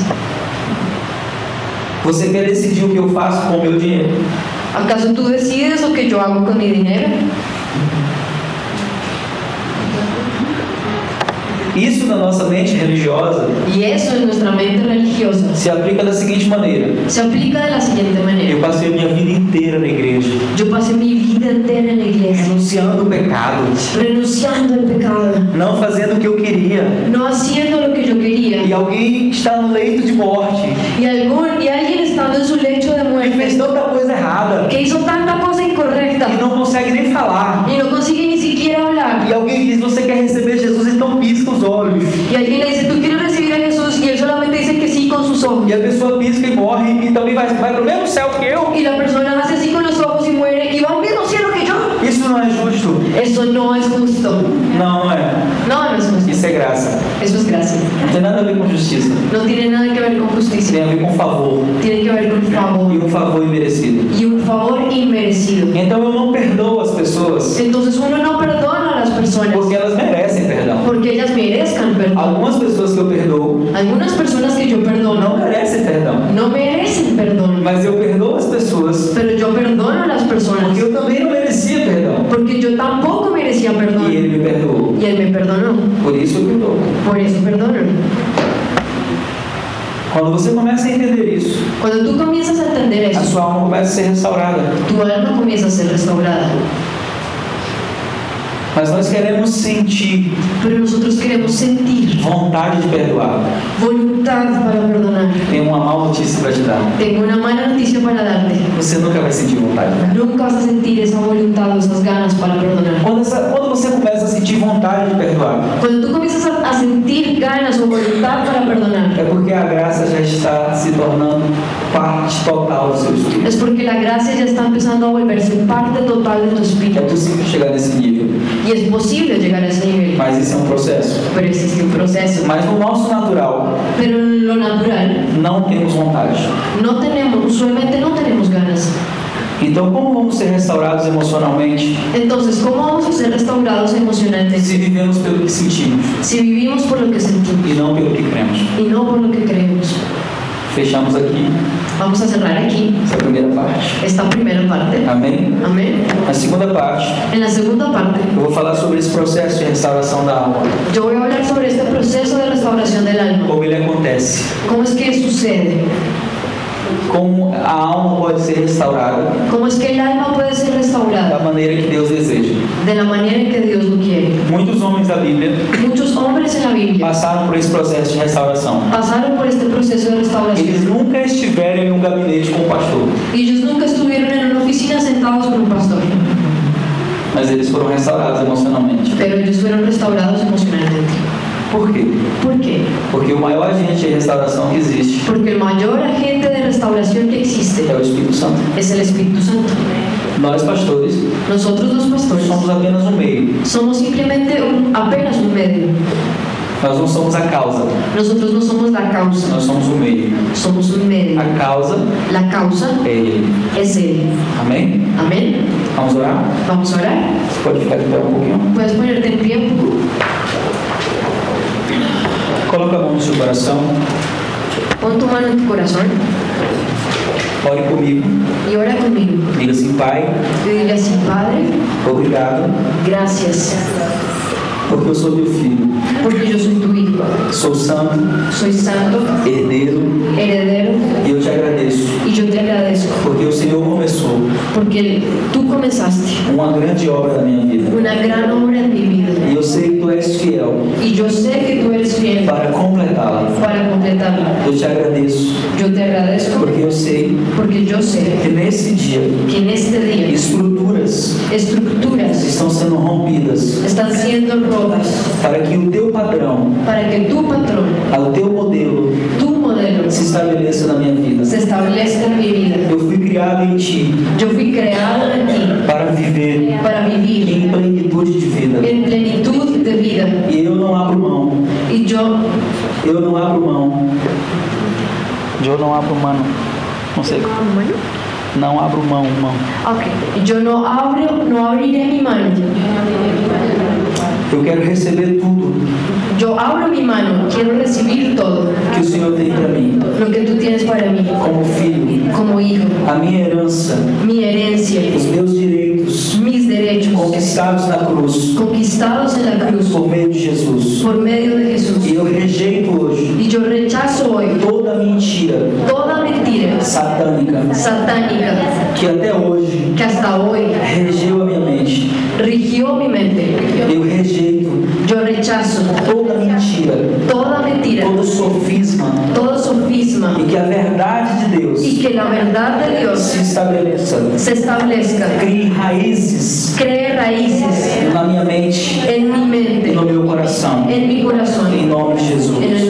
Você quer decidir o que eu faço com o meu dinheiro? ¿Acaso tú decides lo que yo hago con mi dinero? Isso na nossa mente religiosa Y eso en nuestra mente religiosa se aplica da seguinte maneira: se aplica de la siguiente manera. eu passei a minha vida inteira na igreja, Yo pasé mi vida entera en la iglesia, renunciando ao pecado, renunciando al pecado, não fazendo o que eu queria. no haciendo lo que yo quería. E alguém está no leito de morte Y, algún, y alguien estando en su lecho de e fez muerte, tanta coisa errada que hizo tanta cosa incorrecta e não consegue nem falar. y no consigue ni siquiera hablar. E alguém diz: você quer receber Jesus, então pisca os olhos. Y alguien le dice, ¿tú quieres recibir a Jesús? Y él solamente dice que sí con sus ojos. E a pessoa pisca e morre e também vai, vai para o mesmo céu que eu. Y la persona hace así con los ojos y muere y va al mismo cielo que yo. Isso não é justo. Eso no es justo. Não, não é. No, no es justo. Isso é graça. Eso es gracia. Não tem nada a ver com justiça. No tiene nada que ver con justicia. Tem a ver com favor. Tiene que ver con favor. E um favor imerecido. Y un favor inmerecido. Então eu não perdoo as pessoas Entonces uno no perdona a las personas porque elas merecem perdão. porque ellas merezcan perdón. Algumas pessoas que eu perdoo Algunas personas que yo não perdono merecem perdão. no merecen perdón. Mas eu perdoo as pessoas Pero yo perdono a las personas porque eu também não merecia perdão. porque yo tampoco merecía E perdón. ele me perdoou. Y él me perdonó. Por isso eu perdoo. Por eso perdono. Quando você começa a entender isso, Cuando tú comienzas a entender a eso, sua alma começa a ser restaurada. tu alma comienza a ser restaurada. Mas nós queremos sentir Pero nosotros queremos sentir vontade de perdoar. voluntad para perdonar. Tenho uma má notícia para te dar. Tengo una mala noticia para darte. Você nunca vai sentir vontade de perdoar. Nunca vas a sentir esa voluntad o esas ganas para perdonar. Quando, essa, quando você começa a sentir vontade de perdoar, Cuando tú comienzas a, a sentir ganas o voluntad para perdonar, é porque a graça já está se tornando parte total do seu espírito. es porque la gracia ya está empezando a volverse parte total de tu É espíritu. possível chegar nesse nível, Y es posible llegar a ese nivel, mas isso é um processo. pero existe un proceso. Mas no nosso natural, Pero en lo natural, não temos vontade. no tenemos, usualmente no tenemos ganas. Então, como vamos ser restaurados emocionalmente Entonces, ¿cómo vamos a ser restaurados emocionalmente se vivemos pelo que sentimos si vivimos por lo que sentimos e não pelo que cremos? y no por lo que creemos? Fechamos aqui Vamos a cerrar aquí essa primeira parte. esta primera parte. Amém? Amén. Na segunda parte, En la segunda parte, eu vou falar sobre esse processo de restauração da alma. yo voy a hablar sobre este proceso de restauración del alma. Como ele acontece. ¿Cómo es que sucede? Como a alma pode ser restaurada ¿Cómo es que el alma puede ser da restaurada? maneira que Deus deseja. De la manera en que Dios lo quiere. Muitos homens da Bíblia Muchos hombres en la Biblia passaram por esse processo de restauração. pasaron por este proceso de Eles restauración. nunca estiveram em um gabinete com o pastor, Y ellos nunca estuvieron en una oficina sentados con un pastor, mas eles foram restaurados emocionalmente. pero ellos fueron restaurados emocionalmente. Por quê? ¿Por qué? Porque o maior agente de restauração que existe Porque el mayor agente de restauración que existe é o Espírito Santo. es el Espíritu Santo. Nós, pastores, Nosotros los pastores somos apenas um meio. somos simplemente un- apenas un medio. Nós não somos a causa, Nosotros no somos la causa, nós somos o meio. somos un medio. A causa La causa é Ele. es Él. Amém? Amén. Vamos orar? Vamos a orar. Você pode ficar de pé um pouquinho? Puedes ponerte en pie. Coloca a mão no seu coração. Pon tu mano en tu corazón Ore comigo. y ora conmigo. Diga assim, Pai, Y dile así, Padre, obrigado, gracias, porque eu sou teu filho. porque yo soy tu hijo. Sou santo, Soy santo, herdeiro, heredero, e eu te agradeço, y yo te agradezco, porque o Senhor começou porque tú comenzaste uma grande obra na minha vida. una gran obra en mi vida. E eu sei que tu és fiel Y yo sé que tú eres fiel para completá-la. para completarla. Eu te agradeço, Yo te agradezco porque eu sei porque yo sé que nesse dia que en este día estruturas estructuras estão sendo rompidas están siendo rotas para que o teu padrão, para que tu patrón, o teu modelo tu modelo, se estabeleça na minha vida. se establezca en mi vida. Eu fui criado em ti Yo fui creado en ti para viver para vivir em plenitude de vida. en plenitud de vida. E eu não abro mão. Y yo, Eu não abro mão. Eu não abro mão. Não sei. Não abro mão, mão. okay, yo no abro, no abriré mi mano. Eu quero receber tudo Yo abro mi mano, quiero recibir todo que o Senhor tem para mim, lo que tú tienes para mí como filho, como hijo, a minha herança, mi herencia, os meus direitos mis derechos conquistados na cruz conquistados en la cruz por meio de Jesus. por medio de Jesús. E eu rejeito hoje Y yo rechazo hoy toda mentira toda mentira satânica satánica que até hoje que hasta hoy regeu a minha mente. rigió mi mente. Eu rejeito Yo rechazo toda mentira, toda mentira, todo sofisma, todo sofisma, e que a verdade de Deus y que la verdad de Dios se estabeleça, se establezca, crie raízes cree raíces na minha mente en mi e mente, no meu coração, en mi corazón, em nome de en Jesus. el